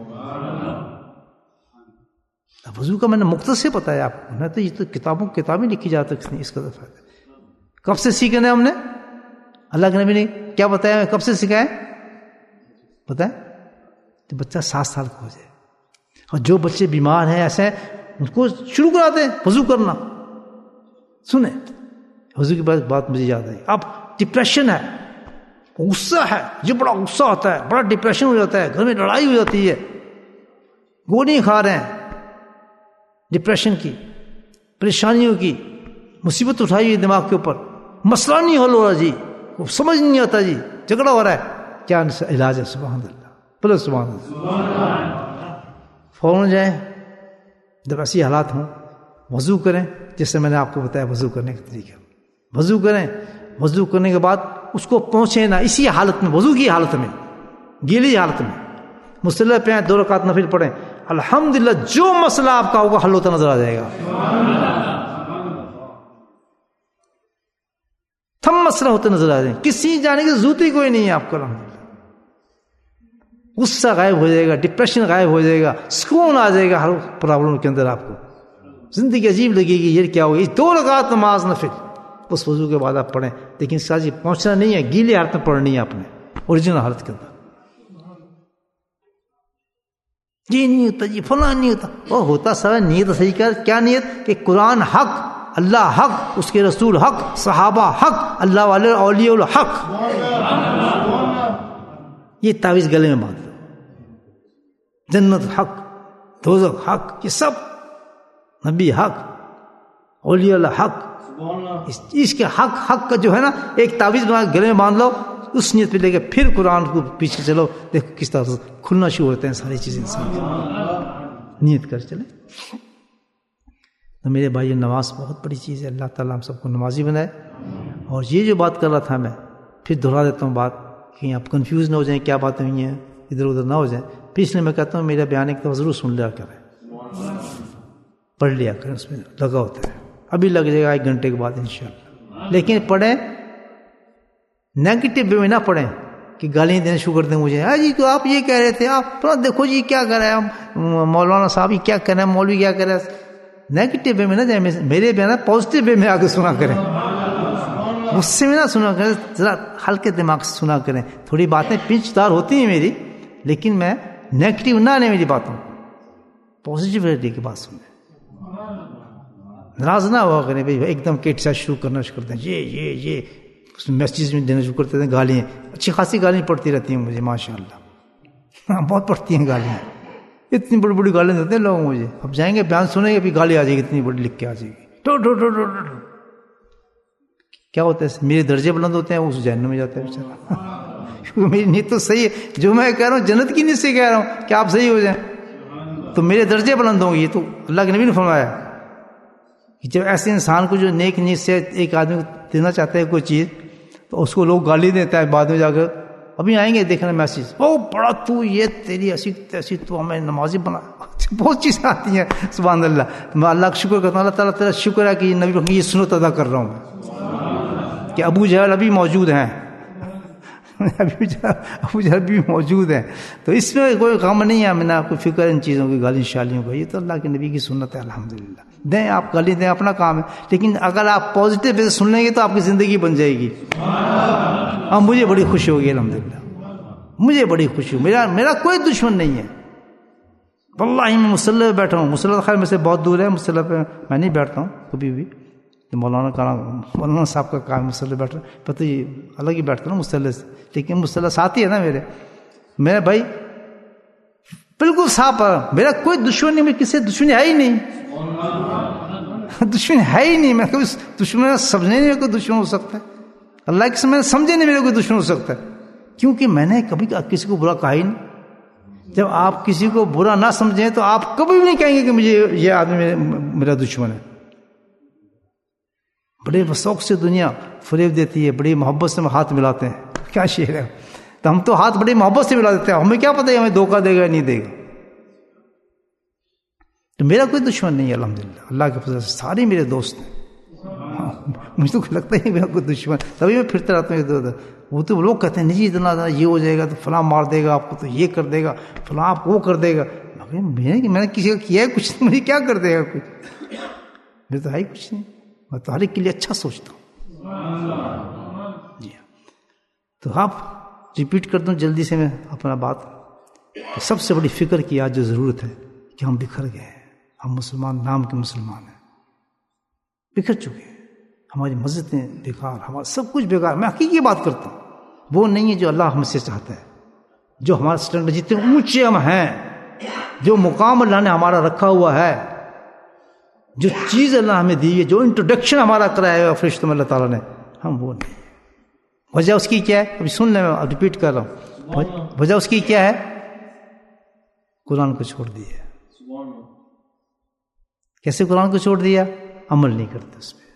وضو کا میں نے مختصر بتایا آپ کو, میں تو یہ تو کتابیں لکھی جا تک نہیں اس کا فائدہ. کب سے سیکھنا ہے ہم نے؟ اللہ کے نبی نے کیا بتایا, کب سے سکھایا بتائیں؟ تو بچہ 7 سال کا ہو جائے. اور جو بچے بیمار ہیں ایسے ہیں ان کو شروع کراتے ہیں وضو کرنا. سنیں وضو کی بات مجھے یاد آئی. اب ڈپریشن ہے, غصہ ہے, یہ بڑا غصہ ہوتا ہے, بڑا ڈپریشن ہو جاتا ہے, گھر میں لڑائی ہو جاتی ہے, گولیاں کھا رہے ہیں ڈپریشن کی, پریشانیوں کی, مصیبت اٹھائی ہوئی دماغ کے اوپر, مسئلہ نہیں حل ہو رہا جی, سمجھ نہیں آتا جی, جھگڑا ہو رہا ہے, کیا علاج ہے؟ سبحان اللہ, بولو سبحان اللہ. فوراً جائیں جب ایسی حالات ہوں, وضو کریں جیسے میں نے آپ کو بتایا وضو کرنے کا طریقہ. وضو کریں, وضو کرنے کے بعد اس کو پہنچے نا اسی حالت میں, وضو کی حالت میں, گیلی حالت میں, مصلی پہ آئیں, 2 رکعت نفل پڑھیں. الحمدللہ جو مسئلہ آپ کا ہوگا حل ہوتا نظر آ جائے گا. تھم مسئلہ ہوتے نظر آ جائیں, کسی جانے کی ضرورت ہی کوئی نہیں ہے آپ کو. غصہ غائب ہو جائے گا, ڈپریشن غائب ہو جائے گا, سکون آ جائے گا ہر پرابلم کے اندر. آپ کو زندگی عجیب لگے گی, یہ کیا ہوگی. 2 رکعت نماز نفل اس وضو کے بعد آپ پڑھیں, لیکن ساتھ پہنچنا نہیں ہے, گیلی حالت میں پڑھنی ہے آپ نے, اوریجنل حالت کے اندر. یہ نہیں ہوتا جی, فلاں نہیں ہوتا, وہ ہوتا سب نیت صحیح کر. کیا نیت؟ کہ قرآن حق, اللہ حق, اس کے رسول حق, صحابہ حق, اللہ والے اولیاء الحق. یہ تعویذ گلے میں باندھ دو, جنت حق, دوزخ حق, یہ سب نبی حق, اولیاء اللہ حق. اس کے حق کا جو ہے نا ایک تعویذ بنا گلے میں باندھ لو, اس نیت پہ لے کے پھر قرآن کو پیچھے چلو, دیکھو کس طرح سے کھلنا شروع ہوتے ہیں ساری چیزیں انسان کی. نیت کر چلے. تو میرے بھائی نماز بہت بڑی چیز ہے, اللہ تعالیٰ ہم سب کو نمازی بنائے. اور یہ جو بات کر رہا تھا میں پھر دہرا دیتا ہوں بات, کہ آپ کنفیوز نہ ہو جائیں, کیا باتیں ہوئی ہیں ادھر ادھر نہ ہو جائیں. پھر اس لیے میں کہتا ہوں میرا بیان ایک تو ضرور سن لیا کریں, پڑھ لیا کریں, اس میں لگا ہوتا ہے. ابھی لگ جائے گا 1 گھنٹے کے بعد انشاءاللہ. لیکن پڑھیں نیگیٹو وے میں نہ پڑھیں کہ گالیاں دینا شروع کر دیں مجھے. جی تو آپ یہ کہہ رہے تھے, آپ دیکھو جی کیا کر رہے ہیں مولانا صاحب, کیا کر رہے ہیں مولوی, کیا کر رہے ہیں. نیگیٹو وے میں نہ جائیں, میرے بیان پازیٹیو وے میں آ کے سنا کریں, غصے میں نہ سنا کریں, ذرا ہلکے دماغ سے سنا کریں. تھوڑی باتیں پنچ دار ہوتی ہیں میری, لیکن میں نیگیٹو نہ آنے میری باتوں, پازیٹیوٹی کی بات سنیں. ناراض نہ ہوا کریں بھائی, ایک دم کیٹ سے شروع کرنا شروع کرتے ہیں, یہ اس میں میسیج میں دینا شروع کرتے ہیں گالیاں, اچھی خاصی گالیاں پڑتی رہتی ہیں مجھے ماشاء اللہ. ہاں بہت پڑتی ہیں گالیاں, اتنی بڑی بڑی گالیاں دیتے ہیں لوگ مجھے. اب جائیں گے بیان سنیں گے, پھر گالی آ جائے گی اتنی بڑی لکھ کے آ جائے گی. کیا ہوتا ہے, میرے درجے بلند ہوتے ہیں, وہ اس جہنم میں جاتا ہے بیچارہ. کیونکہ میری نیت تو صحیح ہے, جو میں کہہ رہا ہوں جنت کی نیت سے کہہ رہا ہوں کہ آپ صحیح ہو جائیں تو میرے درجے بلند ہوں گے. یہ تو اللہ کے نبی نے فرمایا کہ جب ایسے انسان کو جو نیک نیت سے ایک آدمی کو دینا چاہتا ہے کوئی چیز, تو اس کو لوگ گالی دیتا ہے بعد میں جا کر. ابھی آئیں گے دیکھنا میسج, او بڑا تو یہ تیری ایسی تیسی, تو ہمیں نمازی بنا. بہت چیزیں آتی ہیں سبحان اللہ. میں اللہ کا شکر کرتا ہوں, اللہ تعالیٰ تیرا شکر ہے کہ نبی یہ سنت ادا کر رہا ہوں میں کہ ابو جہل ابھی موجود ہیں, ابو جہل بھی موجود ہیں. تو اس میں کوئی غم نہیں ہے, میں نے کوئی فکر ان چیزوں کی گالی شالیوں کا. یہ تو اللہ کے نبی کی سنت ہے, الحمدللہ. دیں آپ گالی دیں, اپنا کام ہے, لیکن اگر آپ پازیٹیو وے سے سن لیں گے تو آپ کی زندگی بن جائے گی. اب مجھے بڑی خوشی ہوگی الحمدللہ, مجھے بڑی خوشی. میرا کوئی دشمن نہیں ہے واللہ. میں مسلح پہ بیٹھا ہوں, مسلح خیر میں سے بہت دور ہے, مسلح پہ میں نہیں بیٹھتا ہوں کبھی بھی. مولانا صاحب کا کام مسلح بیٹھا, پتہ ہی الگ ہی بیٹھتا ہوں مسلح سے, لیکن مسلح ساتھی ہے نا میرے بھائی, بالکل صاف. میرا کوئی دشمن نہیں, میں کسی دشمن ہے ہی نہیں, دشمن ہے ہی نہیں. میں کبھی دشمن سمجھنے نہیں کوئی دشمن ہو سکتا ہے, اللہ کے میں سمجھے نہیں میرا کوئی دشمن ہو سکتا ہے, کیونکہ میں نے کبھی کسی کو برا کہا ہی نہیں. جب آپ کسی کو برا نہ سمجھیں تو آپ کبھی بھی نہیں کہیں گے کہ مجھے یہ آدمی میرا دشمن ہے. بڑے شوق سے دنیا فریب دیتی ہے, بڑی محبت سے ہم ہاتھ ملاتے ہیں. کیا شعر ہے, تو ہم تو ہاتھ بڑی محبت سے ملا دیتے ہیں, ہمیں کیا پتہ ہے ہمیں دھوکہ دے گا یا نہیں دے گا. تو میرا کوئی دشمن نہیں ہے الحمدللہ, اللہ کے فضل سے سارے میرے دوست ہیں. مجھے تو لگتا ہے میرا کوئی دشمن, تبھی میں پھرتا رہتا ہوں ادھر ادھر. وہ تو لوگ کہتے ہیں نہیں اتنا یہ ہو جائے گا تو فلاں مار دے گا آپ کو, تو یہ کر دے گا فلاں, آپ کو وہ کر دے گا. میں نے کسی کا کیا ہے کچھ, مجھے کیا کر دے گا کچھ, میرے تو ہے ہی کچھ نہیں. میں تو ہر ایک کے لیے اچھا سوچتا ہوں. جی تو آپ ریپیٹ کر دوں جلدی سے میں اپنا بات. سب سے بڑی فکر کی آج جو ضرورت ہے کہ ہم بکھر گئے ہیں. ہم مسلمان نام کے مسلمان ہیں, بکھر چکے ہیں. ہماری مسجدیں بیکار, ہمارا سب کچھ بیکار. میں حقیقی بات کرتا ہوں, وہ نہیں ہے جو اللہ ہم سے چاہتا ہے. جو ہمارا اسٹینڈرڈ جتنے اونچے ہم ہیں, جو مقام اللہ نے ہمارا رکھا ہوا ہے, جو چیز اللہ ہمیں دی ہے, جو انٹروڈکشن ہمارا کرایا ہے فرشتوں میں اللہ تعالیٰ نے, ہم وہ نہیں. وجہ اس کی کیا ہے, ابھی سن لیں, میں ریپیٹ کر رہا ہوں. وجہ اس کی کیا ہے, قرآن کو چھوڑ دیا. کیسے قرآن کو چھوڑ دیا, عمل نہیں کرتے اس پہ.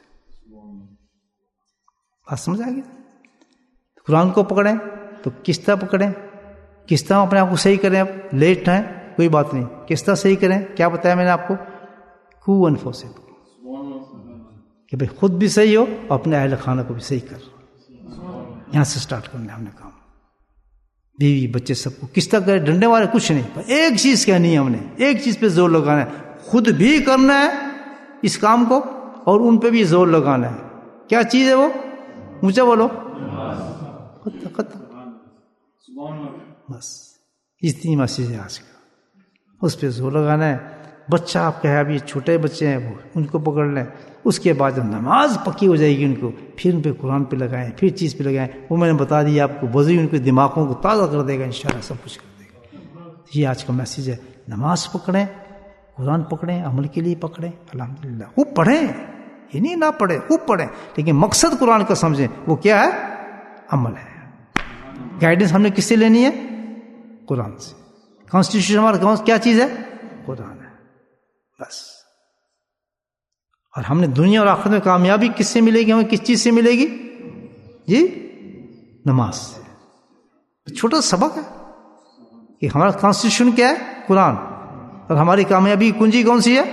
بات سمجھ آ گئی. قرآن کو پکڑیں تو کس طرح پکڑیں, کس طرح اپنے آپ کو صحیح کریں. اب لیٹ ہیں کوئی بات نہیں, کس طرح صحیح کریں, کیا بتایا میں نے آپ کو, کو انفسکم, کہ بھائی خود بھی صحیح ہو اور اپنے اہل خانہ کو بھی صحیح کر. یہاں سے سٹارٹ کرنا ہے ہم نے کام. بیوی بچے سب کو کس طرح کرے, ڈنڈے والے کچھ نہیں, ایک چیز کہنی ہے ہم نے, ایک چیز پہ زور لگانا ہے. خود بھی کرنا ہے اس کام کو اور ان پہ بھی زور لگانا ہے. کیا چیز ہے وہ, اونچا بولو, بس اتنی مسیح ہے آج کا, اس پہ زور لگانا ہے. بچہ آپ کہے ابھی چھوٹے بچے ہیں وہ, ان کو پکڑ لیں. اس کے بعد جب نماز پکی ہو جائے گی ان کو, پھر ان پہ قرآن پہ لگائیں, پھر چیز پہ لگائیں. وہ میں نے بتا دیا آپ کو, وضو ان کے دماغوں کو تازہ کر دے گا انشاءاللہ, سب کچھ کر دے گا. یہ آج کا میسیج ہے. نماز پکڑیں, قرآن پکڑیں, عمل کے لیے پکڑیں. الحمدللہ خوب پڑھیں, یہ نہیں نہ پڑھیں, خوب پڑھیں, لیکن مقصد قرآن کا سمجھیں. وہ کیا ہے, عمل ہے. گائیڈنس ہم نے کس سے لینی ہے, قرآن سے. کانسٹیٹیوشن ہمارا کیا چیز ہے, قرآن ہے بس. اور ہم نے دنیا اور آخرت میں کامیابی کس سے ملے گی, ہمیں کس چیز سے ملے گی جی, نماز سے. چھوٹا سبق ہے کہ ہمارا کانسٹیٹیوشن کیا ہے, قرآن, اور ہماری کامیابی کی کنجی کون سی ہے,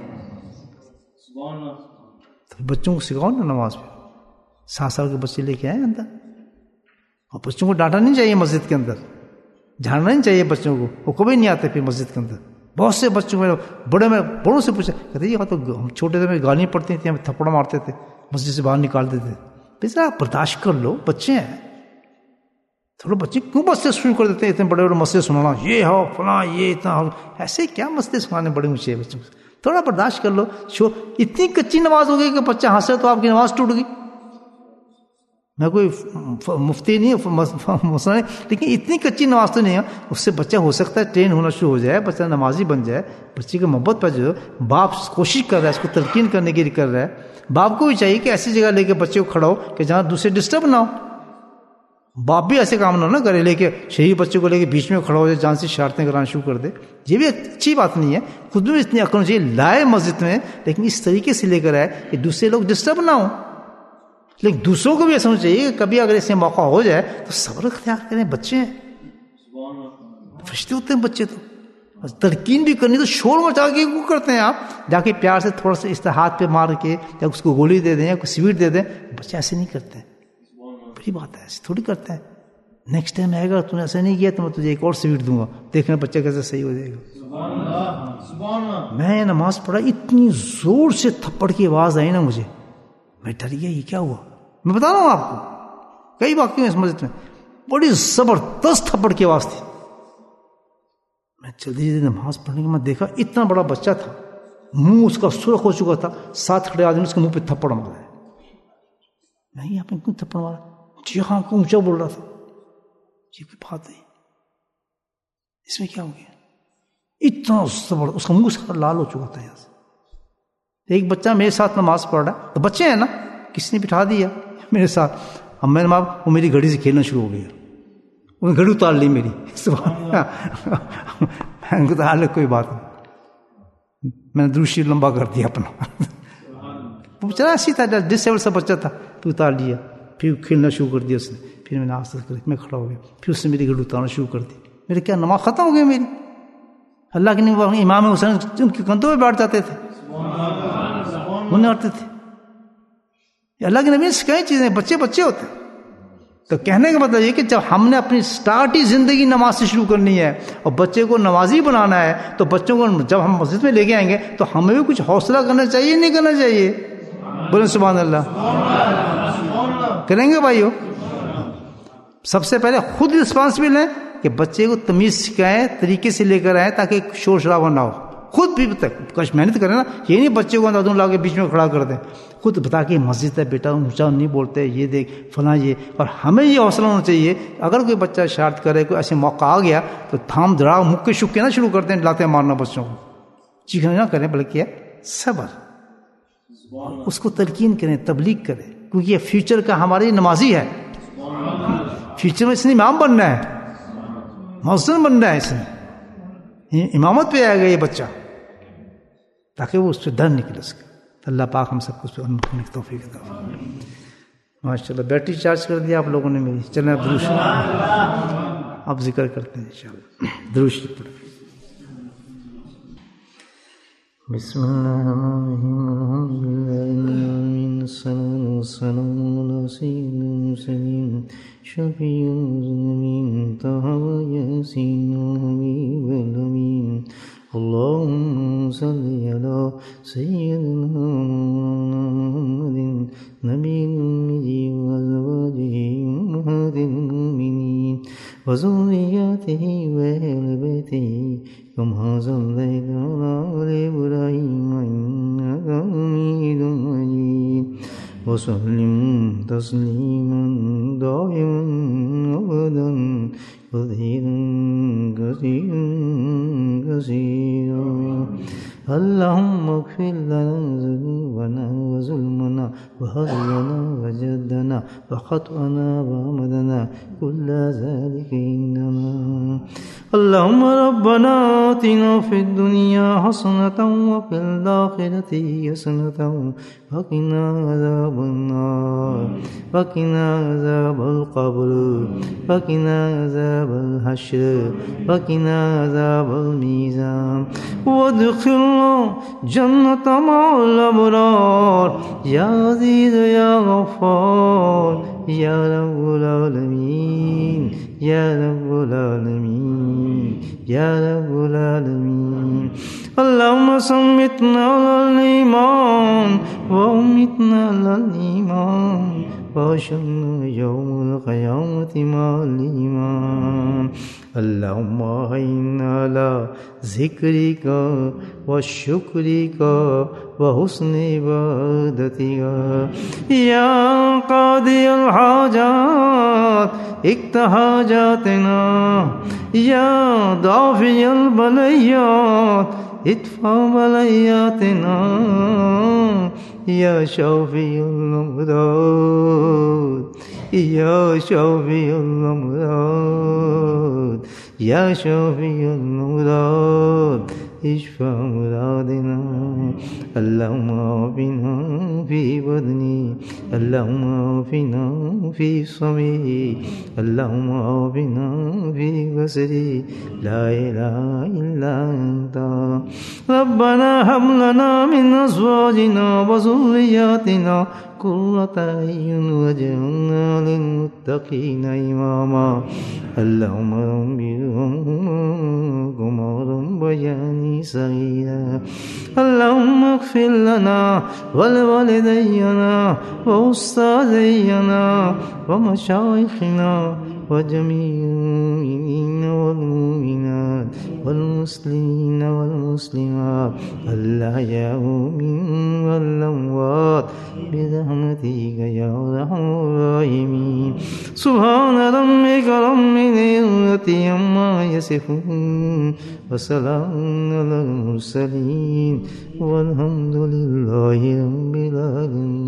تو بچوں کو سکھاؤ نا نماز پہ. 7 سال کے بچے لے کے آئے اندر, اور بچوں کو ڈانٹا نہیں چاہیے مسجد کے اندر, جھاڑنا نہیں چاہیے بچوں کو, وہ کبھی نہیں آتے پھر مسجد کے اندر. بہت سے بچوں میں بڑوں سے پوچھا, کہتے یہ تو ہم چھوٹے تھے میں گالیاں پڑتی تھیں, ہمیں تھپڑ مارتے تھے, مسجد سے باہر نکال دیتے. بیچارہ آپ برداشت کر لو, بچے ہیں تھوڑا. بچے کیوں مسئلے شروع کر دیتے ہیں, اتنے بڑے بڑے مسئلے سنانا, یہ ہو فلاں, یہ اتنا ہو, ایسے کیا مسئلے سنانے بڑے اونچے بچوں کو. تھوڑا برداشت کر لو. اتنی کچی نماز ہو گئی کہ بچہ ہنسے تو آپ کی نماز ٹوٹ گئی. میں کوئی مفتی نہیں مسئلہ نہیں، لیکن اتنی کچی نماز تو نہیں ہے، اس سے بچہ ہو سکتا ہے ٹرین ہونا شروع ہو جائے، بچہ نمازی بن جائے، بچے کی محبت پر جو باپ کوشش کر رہا ہے اس کو تلقین کرنے کے لیے کر رہا ہے، باپ کو بھی چاہیے کہ ایسی جگہ لے کے بچے کو کھڑا ہو کہ جہاں دوسرے ڈسٹرب نہ ہو. باپ بھی ایسے کام نہ کرے لے کے شہری بچے کو لے کے بیچ میں کھڑا ہو جائے، جان سے شرارتیں کرانا شروع کر دے، یہ بھی اچھی بات نہیں ہے. خود میں اتنی عقل چاہیے لائے مسجد میں، لیکن اس طریقے سے لے کر آئے کہ دوسرے لوگ ڈسٹرب نہ ہوں. لیکن دوسروں کو بھی ایسا ہونا چاہیے کہ کبھی اگر اسے موقع ہو جائے تو صبر اختیار کریں. بچے ہیں، فرشتے ہوتے ہیں بچے، تو تلقین بھی کرنی تو شور مچا کے وہ کرتے ہیں. آپ جا کے پیار سے تھوڑا سا اس ہاتھ پہ مار کے یا اس کو گولی دے دیں یا کوئی سویٹ دے دیں. بچے ایسے نہیں کرتے ہیں، بڑی بات ہے، ایسے تھوڑی کرتے ہیں. نیکسٹ ٹائم آئے گا، تم نے ایسا نہیں کیا تو میں تجھے ایک اور سویٹ دوں گا، دیکھنا بچہ کیسے صحیح ہو جائے گا. میں نماز پڑھا، اتنی زور سے تھپڑ کی آواز آئی نا مجھے، میں ڈر گیا، یہ کیا ہوا. میں بتا رہا ہوں آپ کو کئی واقعے اس مسجد میں، بڑی زبردست تھپڑ کی آواز تھی. میں جلدی جلدی نماز پڑھنے کے میں دیکھا اتنا بڑا بچہ تھا، منہ اس کا سرخ ہو چکا تھا، ساتھ کھڑے آدمی اس کے منہ پہ تھپڑ مارا ہے. نہیں آپ نے کیوں تھپڑ مارا؟ جی ہاں کو اونچا بول رہا تھا. یہ کوئی بات نہیں، اس میں کیا ہو گیا؟ اتنا زبردست، اس کا منہ سارا لال ہو چکا تھا. یہاں سے ایک بچہ میرے ساتھ نماز پڑھ رہا ہے، تو بچے ہیں نا، کسی نے بٹھا دیا میرے ساتھ. اب میں نے وہ میری گھڑی سے کھیلنا شروع ہو گیا، انہیں گھڑی اتار لی میری. میں نے کہا کوئی بات نہیں، میں نے درود شریف لمبا کر دیا اپنا. وہ بیچارہ ایسی تھا، ڈس ایبل سا بچہ تھا، تو اتار لیا. پھر کھیلنا شروع کر دیا اس نے. پھر میں نے آستہ کر میں کھڑا ہو گیا، پھر اس نے میری گھڑی اتارنا شروع کر دی. میرے کیا نماز ختم ہو گئی میری. اللہ کے نہیں، امام حسین ان کے کندھوں پہ بیٹھ جاتے تھے، انہیں آتے تھے. اللہ کے نبی نے سکھائی چیزیں، بچے بچے ہوتے ہیں. تو کہنے کا مطلب یہ کہ جب ہم نے اپنی سٹارٹی زندگی نماز سے شروع کرنی ہے اور بچے کو نمازی بنانا ہے، تو بچوں کو جب ہم مسجد میں لے کے آئیں گے تو ہمیں بھی کچھ حوصلہ کرنا چاہیے، نہیں کرنا چاہیے؟ بولیں سبحان اللہ. کریں گے بھائیو؟ سب سے پہلے خود رسپانسبل ہیں کہ بچے کو تمیز سکھائیں، طریقے سے لے کر آئیں تاکہ شور شرابہ نہ ہو. خود بھی کچھ محنت کریں نا، یہ نہیں بچے کو اندازوں لا کے بیچ میں کھڑا کر دیں. خود بتا کہ مسجد ہے بیٹا، اونچا نہیں بولتے، یہ دیکھ فلاں یہ. اور ہمیں یہ حوصلہ ہونا چاہیے، اگر کوئی بچہ شرارت کرے، کوئی ایسے موقع آ گیا تو تھام دھڑا مکے شکے نہ شروع کرتے ہیں لاتے مارنا بچوں کو. چیخنا نہ کریں، بلکہ صبر، اس کو تلقین کریں، تبلیغ کریں، کیونکہ یہ فیوچر کا ہماری نمازی ہے. فیوچر میں اس نے امام بننا ہے، مؤذن بننا ہے، اس نے امامت پہ آئے گا یہ بچہ، تاکہ وہ اس پہ ڈر نکلے سکے. اللہ پاک ہم سب کو اس پہ عمل کرنے کی توفیق عطا فرمائے. ماشاء اللہ بیٹری چارج کر دیا آپ لوگوں نے میری. چلیں اب درود شریف اب ذکر کرتے ہیں انشاءاللہ. درود شریف پڑھیں. بسم اللہ الرحمن الرحیم الحمدللہ والصلاة والسلام علی سیدنا المرسلین شفیع المذنبین طہ یاسین حبیب الامین. اللهم صل على سيدنا محمد نبي الأمي وأزواجه أمهات المؤمنين وذرياته وأهل بيته كما صليت على آل إبراهيم إنك حميد مجيد وسلم تسليما دائما أبدا كثيرا كثيرا كثيرا. اللهم اغفر لنا ذنوبنا وظلمنا وهزلنا وجدنا وخطأنا وعمدنا كل ذلك عندنا. اللهم ربنا آتنا في الدنيا حسنة وفي الآخرة حسنة وقنا عذاب النار وقنا عذاب القبر وقنا عذاب الحشر وقنا عذاب الميزان وادخلنا جنة مع الأبرار يا عزيز يا غفار يا رب العالمين يا رب العالمين يا رب العالمين. اللهم صمتنا على الإيمان وأمتنا على الإيمان وأشهدنا يوم القيامة مع الإيمان. اللهم أعنا على ذكرك وشكرك وحسن عبادتك. يا قاضي الحاجات اقض حاجاتنا، يا دافع البليات ادفع بلياتنا، يا شافي الأمراض، يا شافي الأمراض، يا شافي الأمراض اشفى مرادنا. اللهم عافنا في بدني، اللهم عافنا في سمعي، اللهم عافنا في بصري، لا إله إلا أنت. ربنا هب لنا من أزواجنا وذرياتنا قرة أعين واجعلنا للمتقين إماما. اللهم ربهم ربياني صغيرا. اللهم اغفر لنا ولوالدينا وأستاذينا ومشايخنا وجميع المؤمنين والمؤمنات والمسلمين والمسلمات الأحياء منهم والأموات برحمتك يا أرحم الراحمين. سبحان ربك رب العزة عما يصفون وسلام على المرسلين والحمد لله رب العالمين.